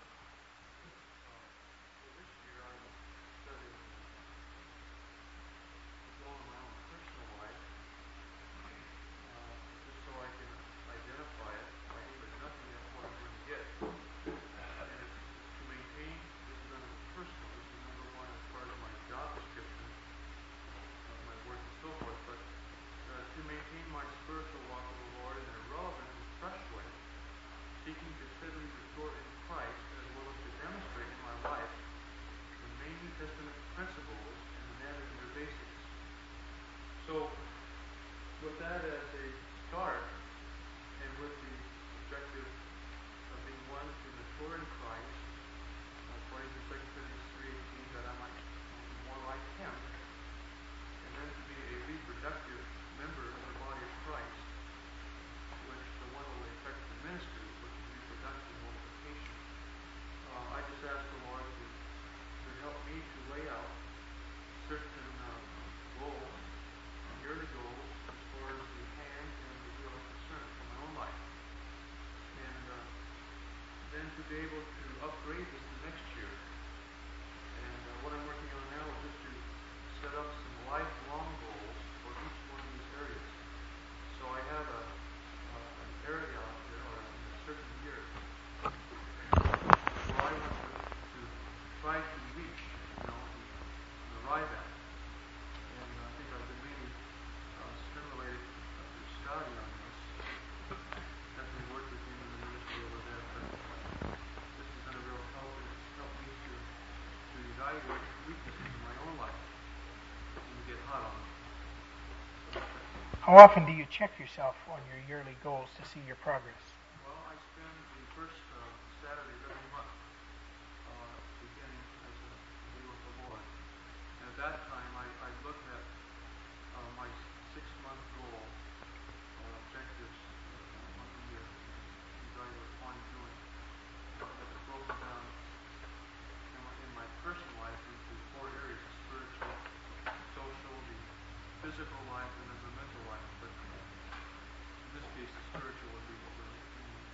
[SPEAKER 15] Seeking to steadily mature in Christ, as well as to demonstrate in my life the main New Testament principles and the navigator basics. So, with that as a start, and with the objective of being one to mature in Christ, according to Second Corinthians three eighteen, that I might be more like Him, and then to be a reproductive member of the body of Christ, which the one will affect the ministry, which is reproduction, multiplication. Uh, I just ask the Lord to, to help me to lay out certain uh, goals, yearly goals, as far as the hand and the wheel are concerned for my own life. And uh, then to be able to upgrade this the next year. And uh, what I'm working on now is just to set up some lifelong goals for each one of these areas. So I have a Uh, an area out here, or in a certain year, where I want to, to try to reach, you know, and, and arrive at. And uh, I think I've been really uh, stimulated through Scotty on this, as we worked with him in the ministry over there. But this has been a real help, and it's helped me to, to evaluate weaknesses in my own life and to get hot on them.
[SPEAKER 1] How often do you check yourself on your yearly goals to see your progress?
[SPEAKER 15] Well, I spend the first uh, Saturday of every month uh, beginning as a day with the Lord. And at that time, I, I look at uh, my six-month goal or objectives uh, on the year, evaluate what I'm doing. Uh, it's broken down in my, in my personal life into four areas: the spiritual, social, the physical life, and then the mental life. But in this case, the spiritual would be what we're looking at.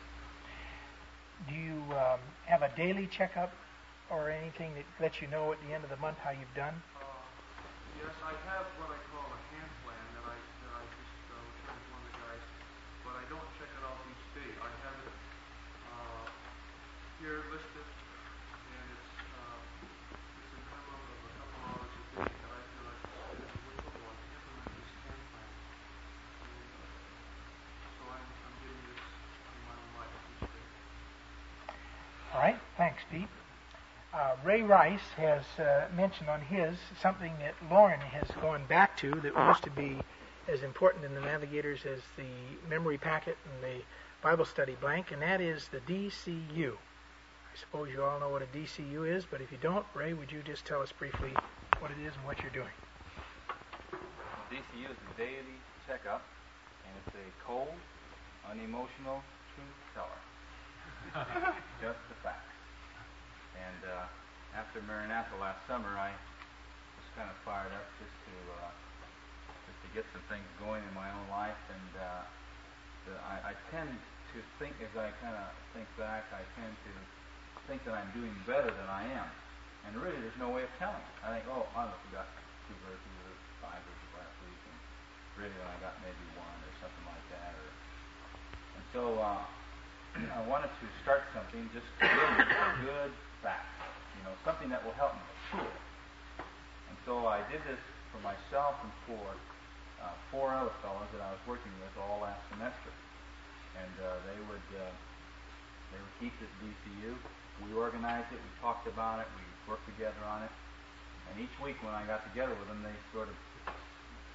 [SPEAKER 1] Do you um, have a daily checkup or anything that lets you know at the end of the month how you've done?
[SPEAKER 15] Uh, yes, I have what I call a hand plan that I that I just uh, returned to one of the guys, but I don't check it off each day. I have it uh, here listed, and it's uh, it's a minimum of a couple hours a day that I feel I should spend with the Lord to implement this hand plan. And uh, so I'm, I'm getting this in my own life each day.
[SPEAKER 1] All right, thanks, Pete. Uh, Ray Rice has uh, mentioned on his something that Lauren has gone back to that used to be as important in the Navigators as the memory packet and the Bible study blank, and that is the D C U. I suppose you all know what a D C U is, but if you don't, Ray, would you just tell us briefly what it is and what you're doing?
[SPEAKER 16] D C U is a daily checkup, and it's a cold, unemotional truth teller. Just the facts. And uh, after Maranatha last summer, I was kind of fired up just to uh, just to get some things going in my own life. And uh, the, I, I tend to think, as I kind of think back, I tend to think that I'm doing better than I am. And really, there's no way of telling. I think, oh, I must have got two verses or five verses last week, and really, I got maybe one or something like that. Or, and so uh, I wanted to start something just to give me a good fact, you know, something that will help me, a tool. And so I did this for myself and for uh, four other fellows that I was working with all last semester. And uh, they would uh, they would keep this D C U. We organized it, we talked about it, we worked together on it. And each week when I got together with them, they sort of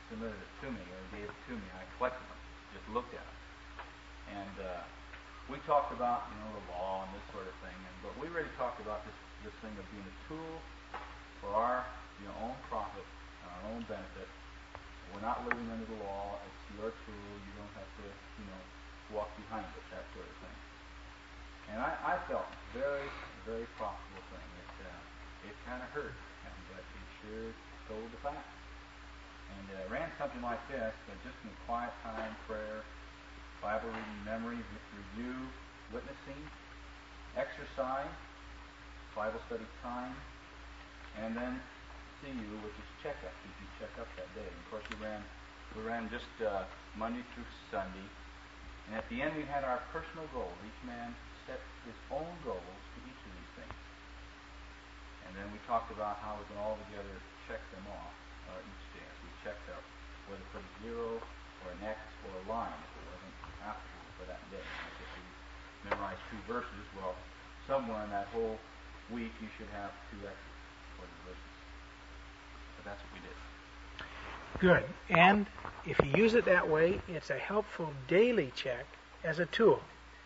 [SPEAKER 16] submitted it to me or gave it to me. I collected them, just looked at them. And uh, we talked about, you know, the law and this sort of thing, and, but we really talked about this, this thing of being a tool for our you know, own profit, our own benefit. We're not living under the law. It's your tool. You don't have to, you know, walk behind it, that sort of thing. And I, I felt very, very profitable thing. It, uh, it kind of hurt, but it sure told the facts. And uh, ran something like this, but just in quiet time, prayer, Bible reading, memory, review, witnessing, exercise, Bible study time, and then C U, which is checkup. You can check up that day. And of course, we ran, we ran just uh, Monday through Sunday. And at the end, we had our personal goals. Each man set his own goals to each of these things. And then we talked about how we can all together check them off uh, each day. As we checked up whether to put a zero or an X or a line if it wasn't applicable for that day. Like if you memorize two verses, well, somewhere in that whole week you should have two X's for the verses. But that's what we did.
[SPEAKER 1] Good. And if you use it that way, it's a helpful daily check as a tool.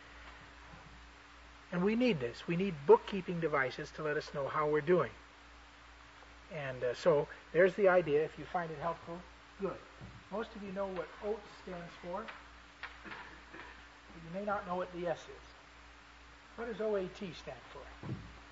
[SPEAKER 1] And we need this. We need bookkeeping devices to let us know how we're doing. And uh, so there's the idea. If you find it helpful, good. Most of you know what O A T stands for, but you may not know what the S is. What does O A T stand for?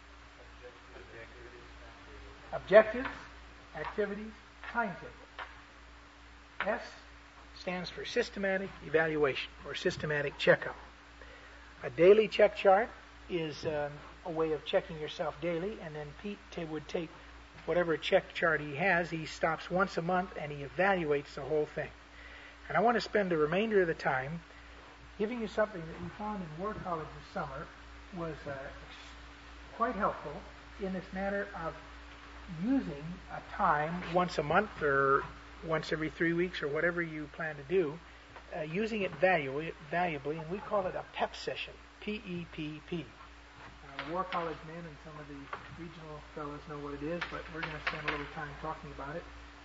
[SPEAKER 1] Objectives, activities, timetable. S stands for systematic evaluation or systematic checkup. A daily check chart is um, a way of checking yourself daily, and then Pete t- would take whatever check chart he has. He stops once a month and he evaluates the whole thing. And I want to spend the remainder of the time giving you something that we found in War College this summer was uh, quite helpful in this matter of using a time once a month or once every three weeks or whatever you plan to do, uh, using it valu- valuably, and we call it a PEP session, P E P P. Uh, the War College men and some of the regional fellows know what it is, but we're going to spend a little time talking about it.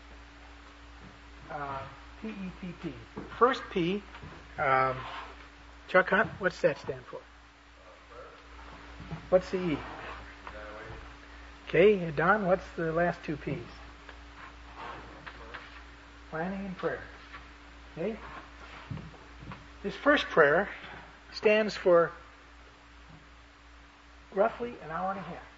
[SPEAKER 1] Uh, P E P P. First P, um, Chuck Hunt, what's that stand for? What's the E? Okay, Don, what's the last two P's? Planning and prayer. Okay? This first prayer stands for roughly an hour and a half.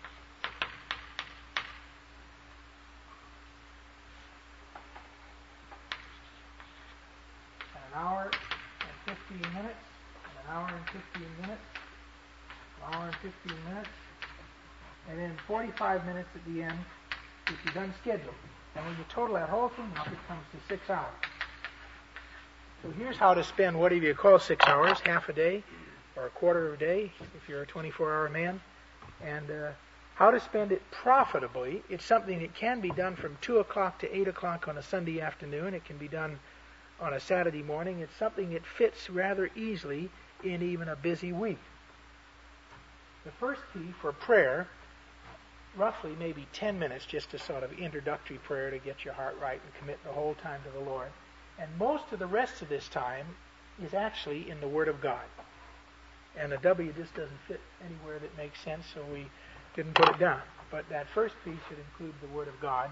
[SPEAKER 1] And an hour and fifteen minutes, and an hour and fifteen minutes, an hour and fifteen minutes, and then forty-five minutes at the end if you're done scheduled. And when you total that whole thing up, it comes to six hours. So here's how to spend whatever you call six hours, half a day or a quarter of a day if you're a twenty-four hour man. And uh, how to spend it profitably. It's something that can be done from two o'clock to eight o'clock on a Sunday afternoon. It can be done on a Saturday morning. It's something that fits rather easily in even a busy week. The first P for prayer, roughly maybe ten minutes, just a sort of introductory prayer to get your heart right and commit the whole time to the Lord. And most of the rest of this time is actually in the Word of God. And the W just doesn't fit anywhere that makes sense, so we didn't put it down. But that first piece should include the Word of God.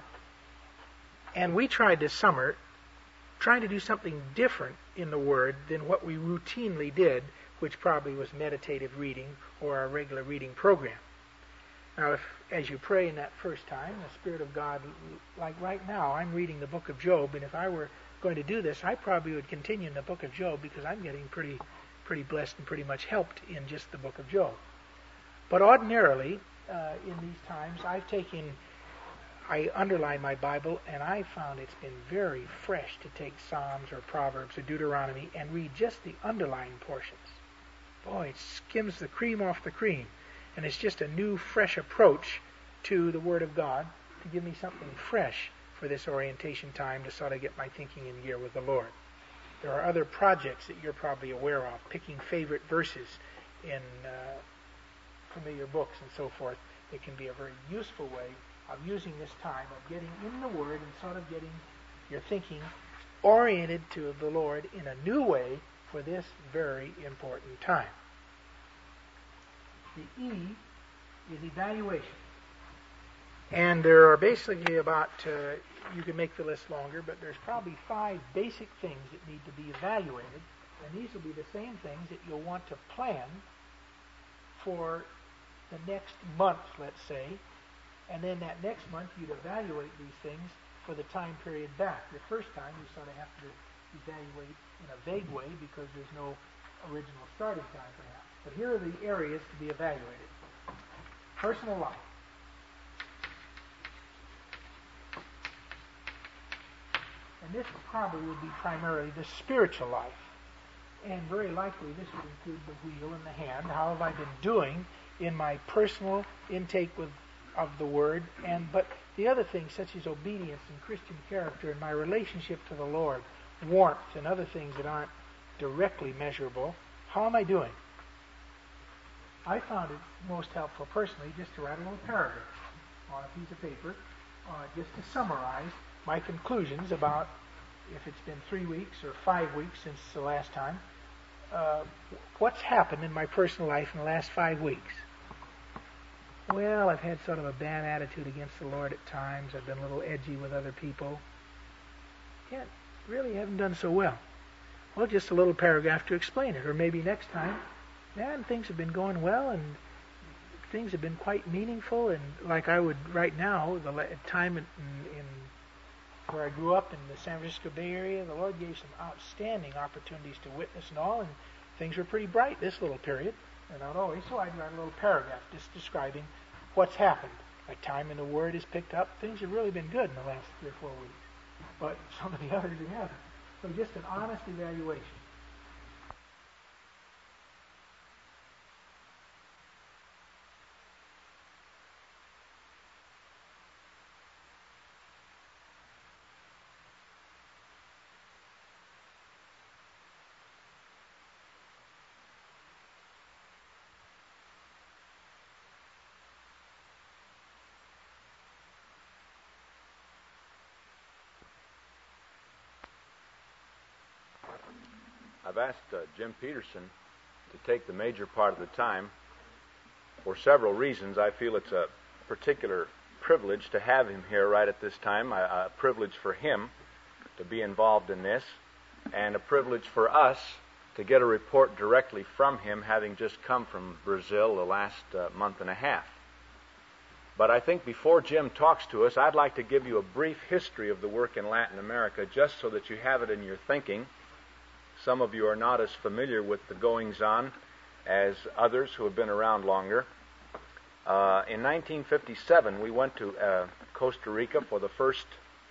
[SPEAKER 1] And we tried this summer trying to do something different in the Word than what we routinely did, which probably was meditative reading or our regular reading program. Now, if as you pray in that first time, the Spirit of God, like right now, I'm reading the book of Job, and if I were going to do this, I probably would continue in the book of Job because I'm getting pretty pretty blessed and pretty much helped in just the book of Job. But ordinarily, uh, in these times, I've taken, I underline my Bible, and I found it's been very fresh to take Psalms or Proverbs or Deuteronomy and read just the underlined portions. Boy, it skims the cream off the cream. And it's just a new, fresh approach to the Word of God to give me something fresh for this orientation time to sort of get my thinking in gear with the Lord. There are other projects that you're probably aware of, picking favorite verses in uh, familiar books and so forth. It can be a very useful way of using this time, of getting in the Word and sort of getting your thinking oriented to the Lord in a new way for this very important time. The E is evaluation. And there are basically about, uh, you can make the list longer, but there's probably five basic things that need to be evaluated. And these will be the same things that you'll want to plan for the next month, let's say. And then that next month, you'd evaluate these things for the time period back. The first time, you sort of have to evaluate in a vague way because there's no original starting time, perhaps. But here are the areas to be evaluated. Personal life. And this probably would be primarily the spiritual life. And very likely this would include the wheel and the hand. How have I been doing in my personal intake with, of the Word? And but the other things, such as obedience and Christian character and my relationship to the Lord, warmth and other things that aren't directly measurable, how am I doing? I found it most helpful personally just to write a little paragraph on a piece of paper, uh, just to summarize my conclusions about if it's been three weeks or five weeks since the last time, uh, what's happened in my personal life in the last five weeks. Well, I've had sort of a bad attitude against the Lord at times. I've been a little edgy with other people. Can't, really haven't done so well. Well, just a little paragraph to explain it. Or maybe next time, man, things have been going well and things have been quite meaningful. And like I would right now, the time in, in where I grew up in the San Francisco Bay Area, the Lord gave some outstanding opportunities to witness and all, and things were pretty bright this little period. And not always, so I'd write a little paragraph just describing what's happened. My time in the Word has picked up. Things have really been good in the last three or four weeks. But some of the others it haven't. So just an honest evaluation.
[SPEAKER 17] I've asked uh, Jim Peterson to take the major part of the time for several reasons. I feel it's a particular privilege to have him here right at this time, a, a privilege for him to be involved in this, and a privilege for us to get a report directly from him, having just come from Brazil the last uh, month and a half. But I think before Jim talks to us, I'd like to give you a brief history of the work in Latin America, just so that you have it in your thinking. Some of you are not as familiar with the goings-on as others who have been around longer. Uh, in nineteen fifty-seven, we went to uh, Costa Rica for the first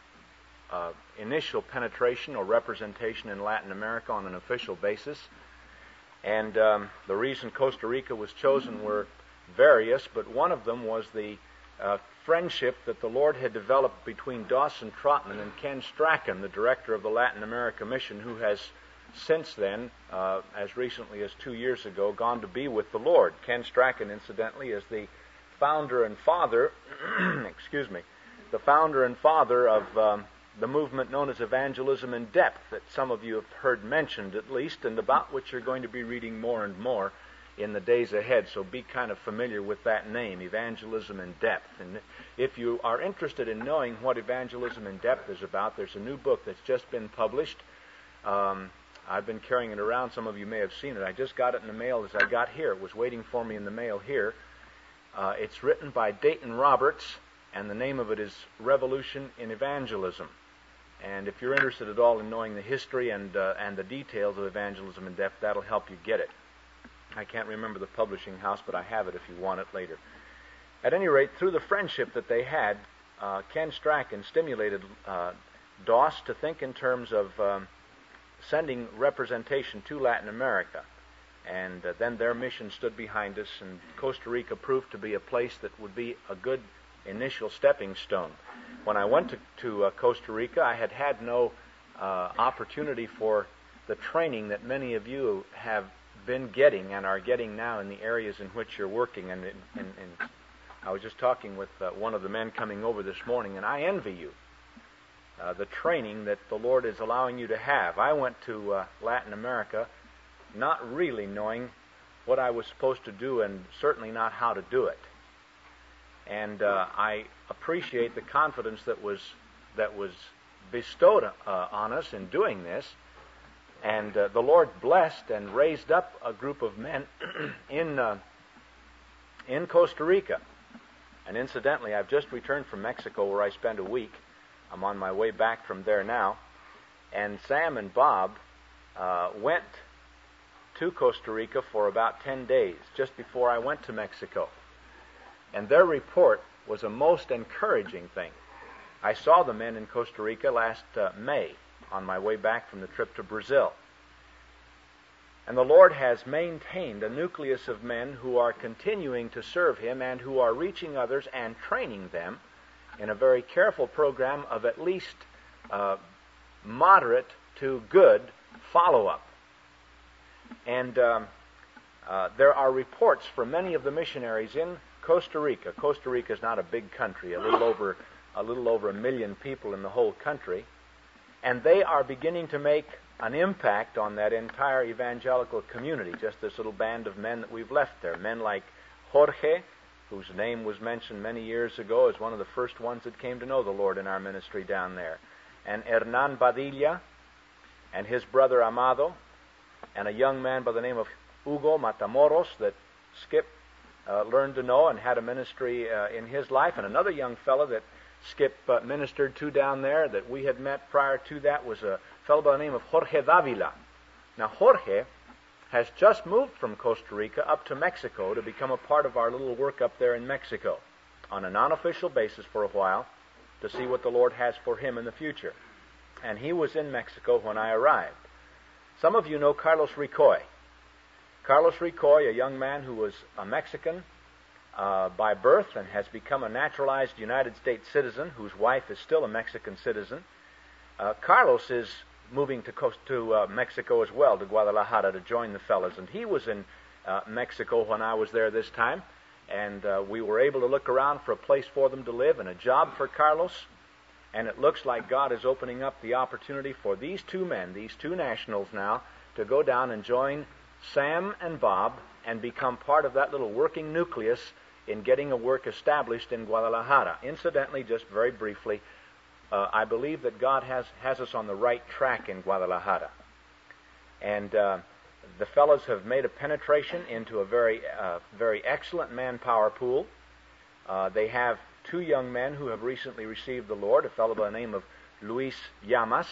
[SPEAKER 17] uh, initial penetration or representation in Latin America on an official basis. And um, the reason Costa Rica was chosen were various, but one of them was the uh, friendship that the Lord had developed between Dawson Trotman and Ken Strachan, the director of the Latin America Mission, who has since then, uh, as recently as two years ago, gone to be with the Lord. Ken Strachan, incidentally, is the founder and father, excuse me, the founder and father of um, the movement known as Evangelism in Depth, that some of you have heard mentioned at least, and about which you're going to be reading more and more in the days ahead. So be kind of familiar with that name, Evangelism in Depth. And if you are interested in knowing what Evangelism in Depth is about, there's a new book that's just been published. Um, I've been carrying it around. Some of you may have seen it. I just got it in the mail as I got here. It was waiting for me in the mail here. Uh, it's written by Dayton Roberts, and the name of it is Revolution in Evangelism. And if you're interested at all in knowing the history and uh, and the details of Evangelism in Depth, that'll help you get it. I can't remember the publishing house, but I have it if you want it later. At any rate, through the friendship that they had, uh, Ken Strachan stimulated uh, Doss to think in terms of um, sending representation to Latin America. And uh, then their mission stood behind us, and Costa Rica proved to be a place that would be a good initial stepping stone. When I went to, to uh, Costa Rica, I had had no uh, opportunity for the training that many of you have been getting and are getting now in the areas in which you're working. And, and, and I was just talking with uh, one of the men coming over this morning, and I envy you. uh, the training that the Lord is allowing you to have. I went to uh, Latin America not really knowing what I was supposed to do and certainly not how to do it. And uh, I appreciate the confidence that was that was bestowed uh, on us in doing this. And uh, the Lord blessed and raised up a group of men in uh, in Costa Rica. And incidentally, I've just returned from Mexico where I spent a week. I'm on my way back from there now. And Sam and Bob uh, went to Costa Rica for about ten days, just before I went to Mexico. And their report was a most encouraging thing. I saw the men in Costa Rica last uh, May on my way back from the trip to Brazil. And the Lord has maintained a nucleus of men who are continuing to serve Him and who are reaching others and training them in a very careful program of at least uh, moderate to good follow-up. And um, uh, there are reports from many of the missionaries in Costa Rica. Costa Rica is not a big country, a little over a little over a million people in the whole country, and they are beginning to make an impact on that entire evangelical community. Just this little band of men that we've left there, men like Jorge, whose name was mentioned many years ago as one of the first ones that came to know the Lord in our ministry down there, and Hernan Badilla, and his brother Amado, and a young man by the name of Hugo Matamoros that Skip uh, learned to know and had a ministry uh, in his life, and another young fellow that Skip uh, ministered to down there that we had met prior to that was a fellow by the name of Jorge Davila. Now, Jorge has just moved from Costa Rica up to Mexico to become a part of our little work up there in Mexico on a non-official basis for a while to see what the Lord has for him in the future. And he was in Mexico when I arrived. Some of you know Carlos Ricoy. Carlos Ricoy, a young man who was a Mexican uh, by birth and has become a naturalized United States citizen, whose wife is still a Mexican citizen. Uh, Carlos is moving to, Coast, to uh, Mexico as well, to Guadalajara, to join the fellows. And he was in uh, Mexico when I was there this time, and uh, we were able to look around for a place for them to live and a job for Carlos. And it looks like God is opening up the opportunity for these two men, these two nationals now, to go down and join Sam and Bob and become part of that little working nucleus in getting a work established in Guadalajara. Incidentally, just very briefly, uh, I believe that God has, has us on the right track in Guadalajara. And uh, the fellows have made a penetration into a very, uh, very excellent manpower pool. Uh, they have two young men who have recently received the Lord, a fellow by the name of Luis Llamas,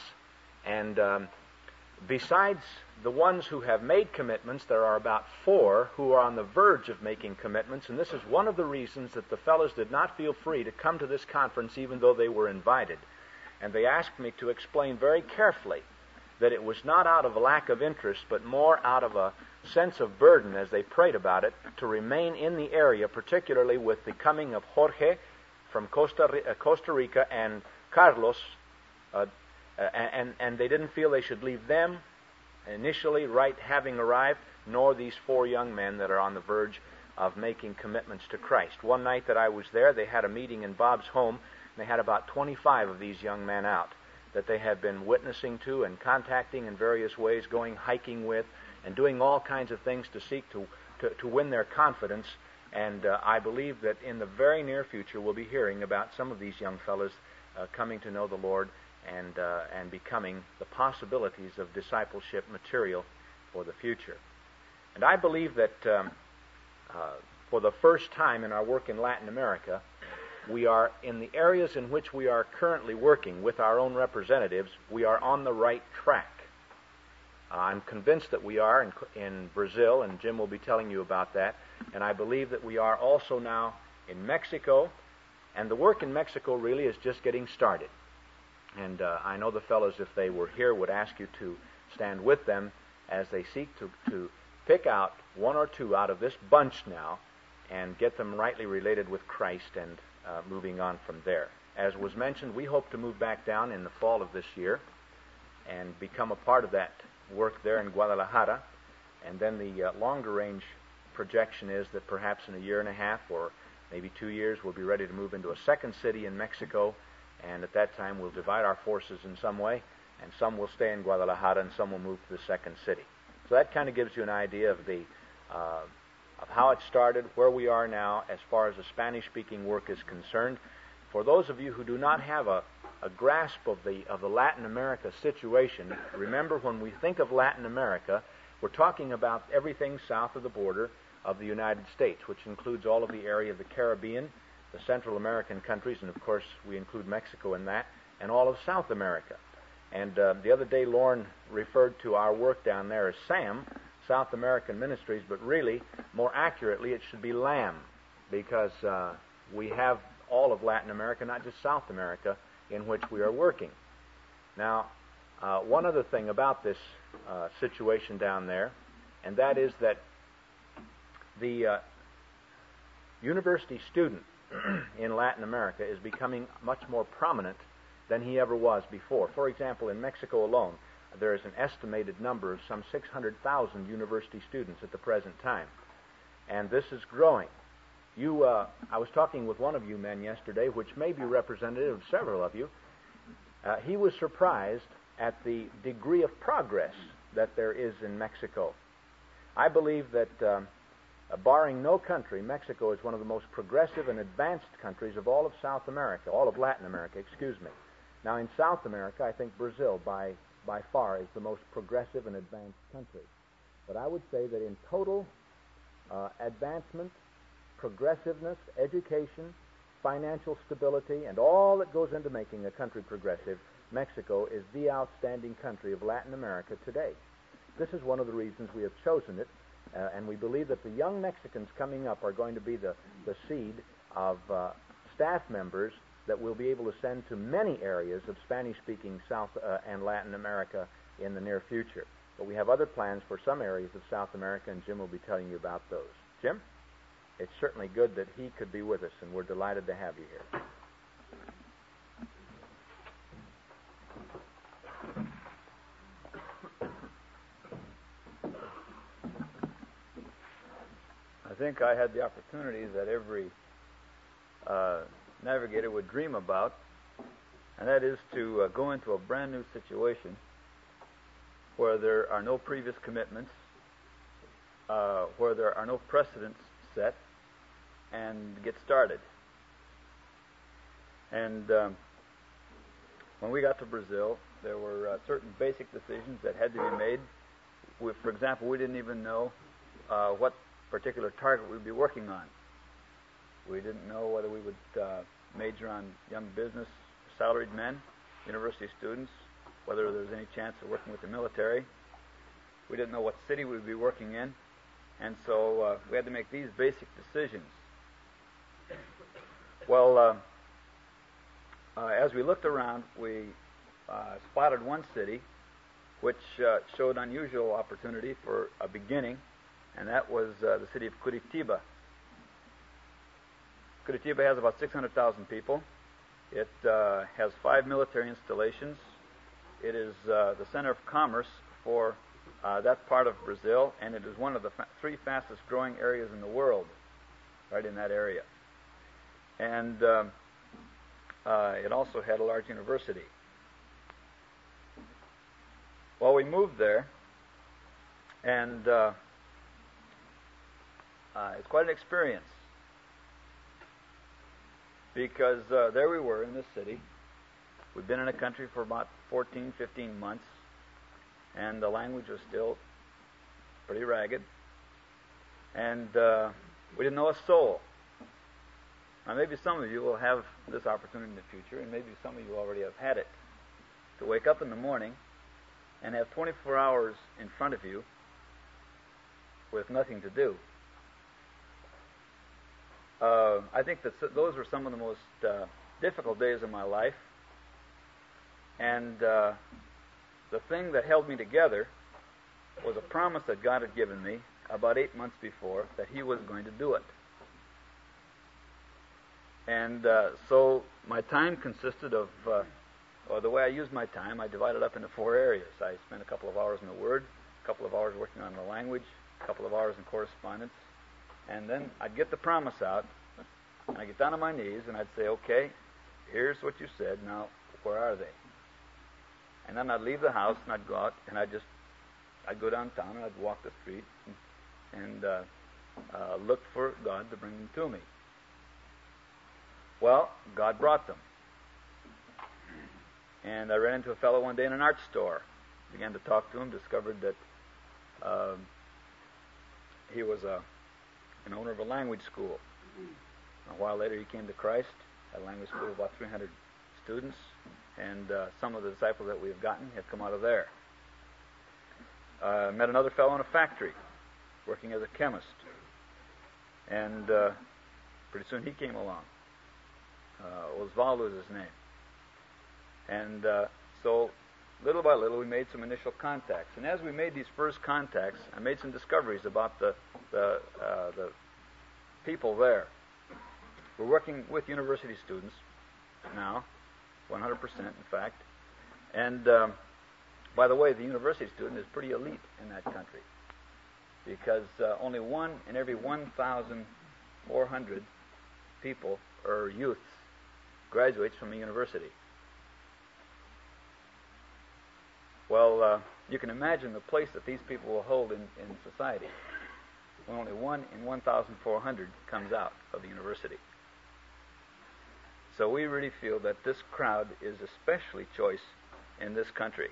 [SPEAKER 17] and um, besides the ones who have made commitments, there are about four who are on the verge of making commitments, and this is one of the reasons that the fellows did not feel free to come to this conference even though they were invited. And they asked me to explain very carefully that it was not out of a lack of interest, but more out of a sense of burden as they prayed about it, to remain in the area, particularly with the coming of Jorge from Costa, uh, Costa Rica and Carlos, uh, uh, and, and they didn't feel they should leave them initially, right having arrived, nor these four young men that are on the verge of making commitments to Christ. One night that I was there, they had a meeting in Bob's home, and they had about twenty-five of these young men out that they had been witnessing to and contacting in various ways, going hiking with, and doing all kinds of things to seek to, to, to win their confidence. And uh, I believe that in the very near future we'll be hearing about some of these young fellows uh, coming to know the Lord and uh, and becoming the possibilities of discipleship material for the future. And I believe that um, uh, for the first time in our work in Latin America, we are, in the areas in which we are currently working with our own representatives, we are on the right track. Uh, I'm convinced that we are in, in Brazil, and Jim will be telling you about that. And I believe that we are also now in Mexico, and the work in Mexico really is just getting started. And uh, I know the fellows, if they were here, would ask you to stand with them as they seek to, to pick out one or two out of this bunch now and get them rightly related with Christ and uh, moving on from there. As was mentioned, we hope to move back down in the fall of this year and become a part of that work there in Guadalajara. And then the uh, longer range projection is that perhaps in a year and a half or maybe two years we'll be ready to move into a second city in Mexico And at that time, we'll divide our forces in some way, and some will stay in Guadalajara, and some will move to the second city. So that kind of gives you an idea of the uh, of how it started, where we are now as far as the Spanish-speaking work is concerned. For those of you who do not have a, a grasp of the of the Latin America situation, remember when we think of Latin America, we're talking about everything south of the border of the United States, which includes all of the area of the Caribbean, the Central American countries, and of course we include Mexico in that, and all of South America. And uh, the other day Lauren referred to our work down there as SAM, South American Ministries, but really, more accurately, it should be LAM, because uh, we have all of Latin America, not just South America, in which we are working. Now, uh, one other thing about this uh, situation down there, and that is that the uh, university student in Latin America is becoming much more prominent than he ever was before. For example, in Mexico alone, there is an estimated number of some six hundred thousand university students at the present time. And this is growing. You, uh, I was talking with one of you men yesterday, which may be representative of several of you. Uh, he was surprised at the degree of progress that there is in Mexico. I believe that, um, uh, barring no country, Mexico is one of the most progressive and advanced countries of all of South America, all of Latin America, excuse me. Now, in South America, I think Brazil, by, by far, is the most progressive and advanced country. But I would say that in total uh, advancement, progressiveness, education, financial stability, and all that goes into making a country progressive, Mexico is the outstanding country of Latin America today. This is one of the reasons we have chosen it, uh, and we believe that the young Mexicans coming up are going to be the, the seed of uh, staff members that we'll be able to send to many areas of Spanish-speaking South uh, and Latin America in the near future. But we have other plans for some areas of South America, and Jim will be telling you about those. Jim? It's certainly good that he could be with us, and we're delighted to have you here.
[SPEAKER 13] I think I had the opportunity that every uh, navigator would dream about, and that is to uh, go into a brand new situation where there are no previous commitments, uh, where there are no precedents set, and get started. And um, when we got to Brazil, there were uh, certain basic decisions that had to be made. We, for example, we didn't even know uh, what particular target we'd be working on. We didn't know whether we would uh, major on young business, salaried men, university students, whether there was any chance of working with the military. We didn't know what city we'd be working in, and so uh, we had to make these basic decisions. Well, uh, uh, as we looked around, we uh, spotted one city which uh, showed unusual opportunity for a beginning, and that was uh, the city of Curitiba. Curitiba has about six hundred thousand people. It uh, has five military installations. It is uh, the center of commerce for uh, that part of Brazil, and it is one of the fa- three fastest growing areas in the world, right in that area. And um, uh, it also had a large university. Well, we moved there, and uh, uh, it's quite an experience, because uh, there we were in this city. We'd been in a country for about fourteen, fifteen months, and the language was still pretty ragged, and uh, we didn't know a soul. Now, maybe some of you will have this opportunity in the future, and maybe some of you already have had it, to wake up in the morning and have twenty-four hours in front of you with nothing to do. Uh, I think that those were some of the most uh, difficult days of my life, and uh, the thing that held me together was a promise that God had given me about eight months before that He was going to do it. And uh, so my time consisted of, uh, or the way I used my time, I divided up into four areas. I spent a couple of hours in the Word, a couple of hours working on the language, a couple of hours in correspondence, and then I'd get the promise out, and I'd get down on my knees, and I'd say, okay,
[SPEAKER 18] here's what you said. Now, where are they? And then I'd leave the house and I'd go out and I'd just, I'd go downtown and I'd walk the street and, and uh, uh, look for God to bring them to me. Well, God brought them. And I ran into a fellow one day in an art store. Began to talk to him, discovered that um, he was a, an owner of a language school. A while later he came to Christ, a language school of about three hundred students, and uh, some of the disciples that we have gotten have come out of there. I uh, met another fellow in a factory, working as a chemist, and uh, pretty soon he came along. Uh, Osvaldo is his name. And uh, so, little by little, we made some initial contacts. And as we made these first contacts, I made some discoveries about the the, uh, the people there. We're working with university students now, one hundred percent in fact. And um, by the way, the university student is pretty elite in that country, because uh, only one in every one thousand four hundred people or youths graduates from a university. Well, uh, you can imagine the place that these people will hold in, in society when only one in one thousand four hundred comes out of the university. So we really feel that this crowd is especially choice in this country.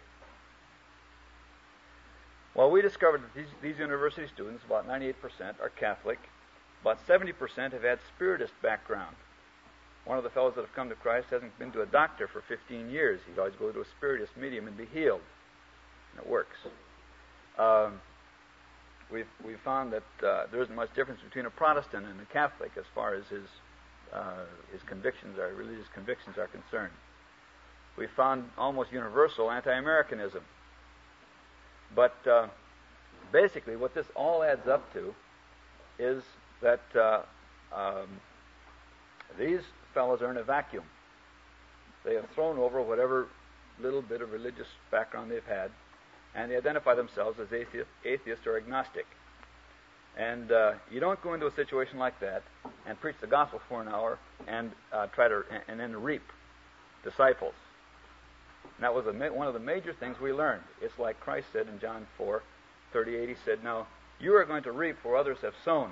[SPEAKER 18] Well, we discovered that these, these university students, about ninety-eight percent, are Catholic. About seventy percent have had Spiritist background. One of the fellows that have come to Christ hasn't been to a doctor for fifteen years. He'd always go to a Spiritist medium and be healed. And it works. Um, we've, we've found that uh, there isn't much difference between a Protestant and a Catholic as far as his uh, his convictions, are religious convictions are concerned. We found almost universal anti-Americanism. But uh, basically what this all adds up to is that uh, um, these fellows are in a vacuum. They have thrown over whatever little bit of religious background they've had, and they identify themselves as atheist, atheist or agnostic. And uh, you don't go into a situation like that and preach the gospel for an hour and uh, try to and, and then reap disciples. And that was a, one of the major things we learned. It's like Christ said in John four thirty-eight. He said, "Now you are going to reap where others have sown."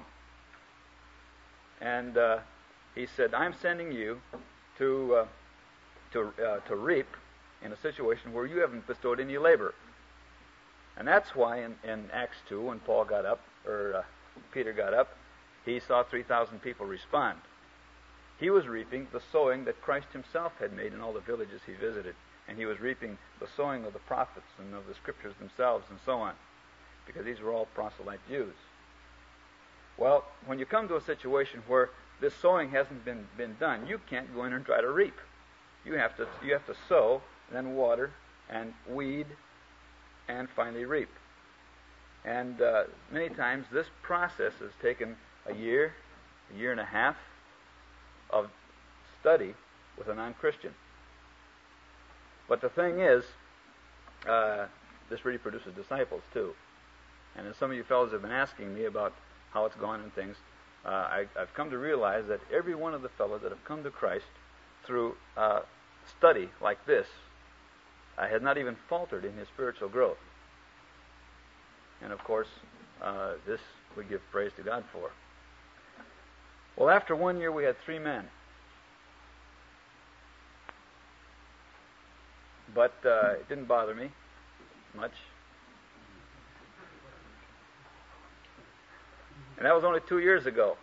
[SPEAKER 18] And uh, he said, "I'm sending you to uh, to uh, to reap in a situation where you haven't bestowed any labor." And that's why in, in Acts two, when Paul got up, or uh, Peter got up, he saw three thousand people respond. He was reaping the sowing that Christ himself had made in all the villages he visited. And he was reaping the sowing of the prophets and of the scriptures themselves and so on, because these were all proselyte Jews. Well, when you come to a situation where this sowing hasn't been, been done, you can't go in and try to reap. You have to you have to sow, then water, and weed, and finally reap. And uh, many times this process has taken a year, a year and a half of study with a non-Christian. But the thing is, uh, this really produces disciples too. And as some of you fellows have been asking me about how it's gone and things, uh, I, I've come to realize that every one of the fellows that have come to Christ through uh, study like this uh, has not even faltered in his spiritual growth. And of course, uh, this we give praise to God for. Well, after one year, we had three men. But uh, it didn't bother me much. And that was only two years ago.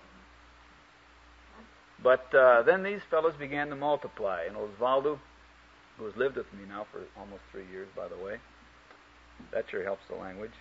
[SPEAKER 18] But uh, then these fellows began to multiply. And Osvaldo, who has lived with me now for almost three years, by the way, that sure helps the language.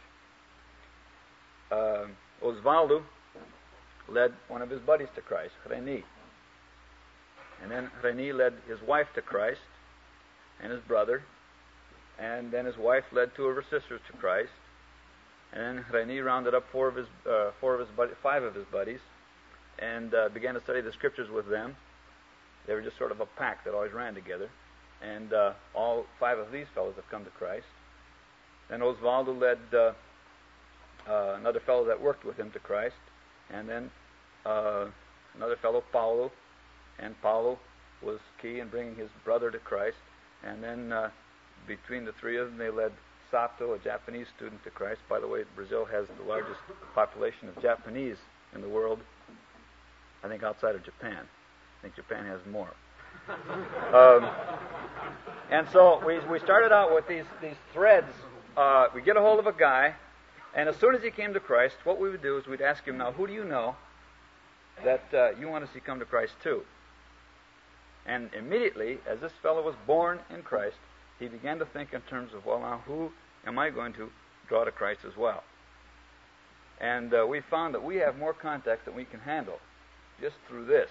[SPEAKER 18] Uh, Osvaldo led one of his buddies to Christ, Reni. And then Reni led his wife to Christ, and his brother, and then his wife led two of her sisters to Christ, and then Reni rounded up four of his, uh, four of his, buddy, five of his buddies, and uh, began to study the scriptures with them. They were just sort of a pack that always ran together, and uh, all five of these fellows have come to Christ. Then Osvaldo led uh, uh, another fellow that worked with him to Christ, and then uh, another fellow, Paulo, and Paulo was key in bringing his brother to Christ. And then uh, between the three of them, they led Sato, a Japanese student, to Christ. By the way, Brazil has the largest population of Japanese in the world, I think outside of Japan. I think Japan has more. um, and so we we started out with these, these threads. Uh, we get a hold of a guy, and as soon as he came to Christ, what we would do is we'd ask him, now, who do you know that uh, you want to see come to Christ too? And immediately, as this fellow was born in Christ, he began to think in terms of, well, now, who am I going to draw to Christ as well? And uh, we found that we have more contact than we can handle just through this.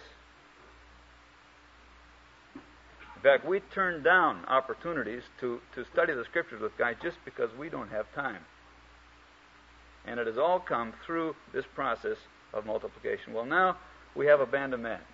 [SPEAKER 18] In fact, we turn down opportunities to, to study the Scriptures with guys just because we don't have time. And it has all come through this process of multiplication. Well, now we have a band of men.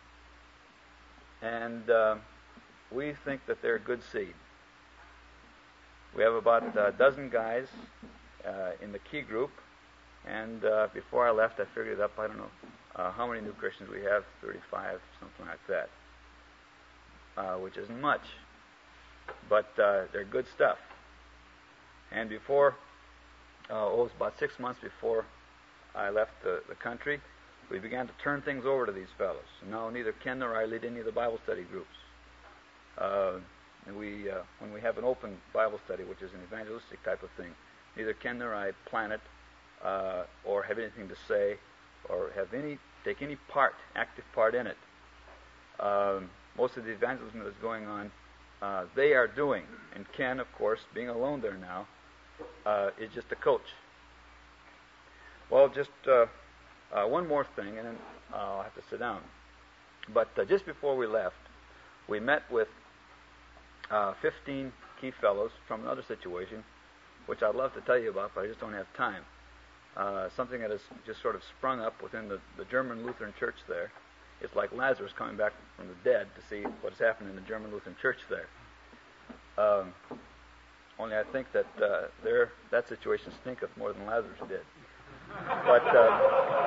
[SPEAKER 18] And uh, we think that they're good seed. We have about a dozen guys uh, in the key group. And uh, before I left, I figured up, I don't know uh, how many new Christians we have, thirty-five, something like that. Uh, which isn't much, but uh, they're good stuff. And before, uh, oh, it was about six months before I left the, the country, we began to turn things over to these fellows. Now, neither Ken nor I lead any of the Bible study groups. Uh, and we, uh, when we have an open Bible study, which is an evangelistic type of thing, neither Ken nor I plan it, uh, or have anything to say, or have any take any part, active part in it. Um, Most of the evangelism that is going on, uh, they are doing. And Ken, of course, being alone there now, uh, is just a coach. Well, just uh, uh, one more thing, and then uh, I'll have to sit down. But uh, just before we left, we met with uh, fifteen key fellows from another situation, which I'd love to tell you about, but I just don't have time. Uh, something that has just sort of sprung up within the, the German Lutheran Church there. It's like Lazarus coming back from the dead to see what has happened in the German Lutheran Church there. Um, only I think that uh, there that situation stinketh more than Lazarus did. But uh,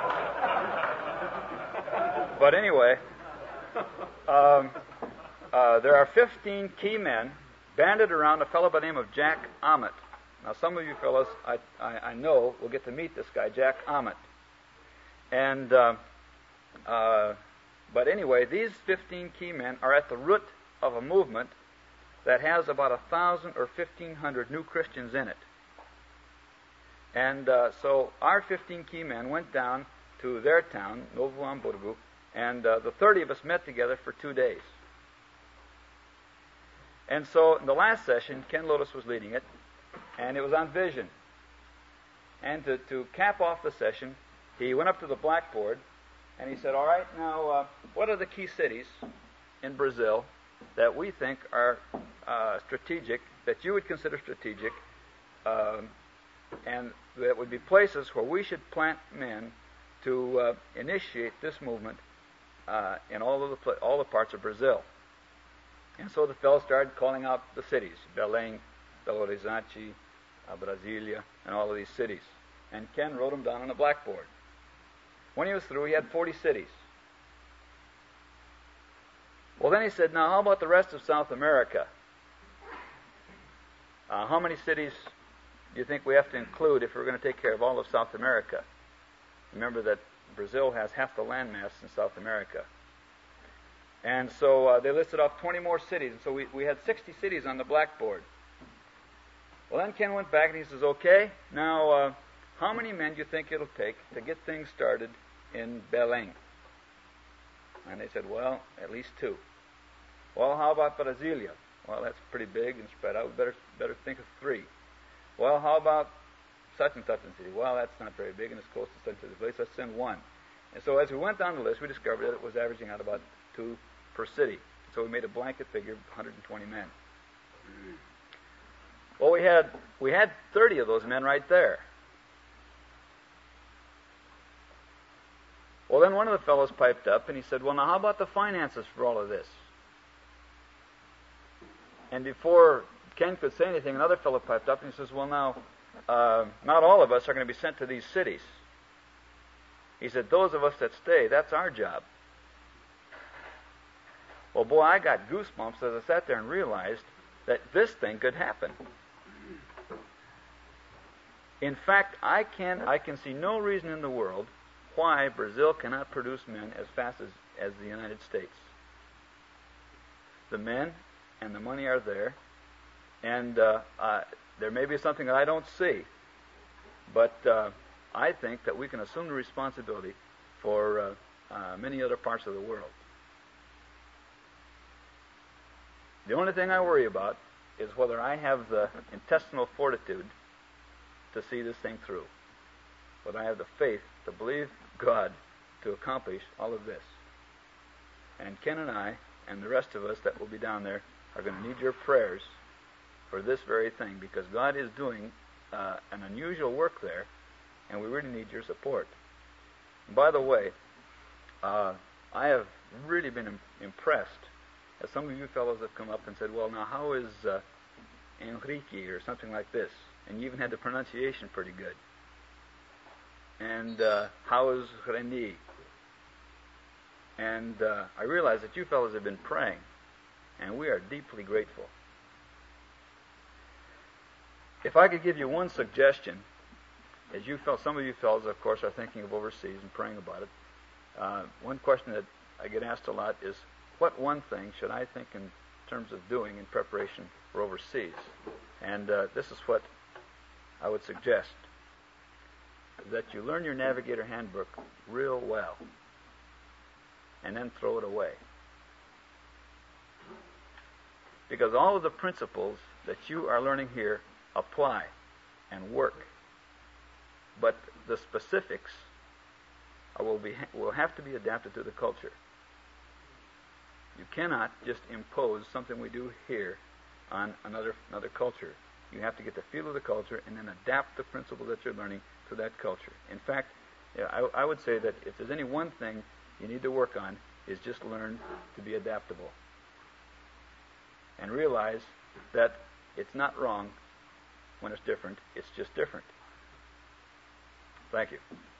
[SPEAKER 18] but anyway, um, uh, there are fifteen key men banded around a fellow by the name of Jack Ament. Now, some of you fellows I, I, I know will get to meet this guy, Jack Ament. And uh, uh, But anyway, these fifteen key men are at the root of a movement that has about a thousand or fifteen hundred new Christians in it. And uh, so our fifteen key men went down to their town, Novo Hamburgo, and uh, the thirty of us met together for two days. And so in the last session, Ken Lotus was leading it, and it was on vision. And to, to cap off the session, he went up to the blackboard, and he said, all right, now, uh, what are the key cities in Brazil that we think are uh, strategic, that you would consider strategic, um, and that would be places where we should plant men to uh, initiate this movement uh, in all of the pl- all the parts of Brazil? And so the fellow started calling out the cities, Belém, Belo Horizonte, uh, Brasilia, and all of these cities. And Ken wrote them down on a blackboard. When he was through, he had forty cities. Well, then he said, now, how about the rest of South America? Uh, how many cities do you think we have to include if we're going to take care of all of South America? Remember that Brazil has half the landmass in South America. And so uh, they listed off twenty more cities. And so we, we had sixty cities on the blackboard. Well, then Ken went back and he says, okay, now, uh, how many men do you think it'll take to get things started in Belém? And they said, well, at least two. Well, how about Brasilia? Well, that's pretty big and spread out. We better, better think of three. Well, how about such and such a city? Well, that's not very big and it's close to such a place. Let's send one. And so as we went down the list, we discovered that it was averaging out about two per city. So we made a blanket figure of one hundred twenty men. Well, we had we had thirty of those men right there. Well, then one of the fellows piped up and he said, well, now how about the finances for all of this? And before Ken could say anything, another fellow piped up and he says, well, now, uh, not all of us are going to be sent to these cities. He said, those of us that stay, that's our job. Well, boy, I got goosebumps as I sat there and realized that this thing could happen. In fact, I can I can see no reason in the world why Brazil cannot produce men as fast as, as the United States. The men and the money are there, and uh, uh, there may be something that I don't see, but uh, I think that we can assume the responsibility for uh, uh, many other parts of the world. The only thing I worry about is whether I have the intestinal fortitude to see this thing through, whether I have the faith to believe God to accomplish all of this. And Ken and I and the rest of us that will be down there are going to need your prayers for this very thing, because God is doing uh, an unusual work there, and we really need your support. And by the way, uh, I have really been im- impressed as some of you fellows have come up and said, well, now how is uh, Enrique or something like this? And you even had the pronunciation pretty good. And uh, how is René? And uh, I realize that you fellows have been praying, and we are deeply grateful. If I could give you one suggestion, as you felt, some of you fellows, of course, are thinking of overseas and praying about it. Uh, one question that I get asked a lot is, what one thing should I think in terms of doing in preparation for overseas? And uh, this is what I would suggest, that you learn your Navigator Handbook real well and then throw it away. Because all of the principles that you are learning here apply and work. But the specifics are, will, be, will have to be adapted to the culture. You cannot just impose something we do here on another another culture. You have to get the feel of the culture and then adapt the principle that you're learning to that culture. In fact, yeah, I, I would say that if there's any one thing you need to work on, is just learn to be adaptable. And realize that it's not wrong when it's different, it's just different. Thank you.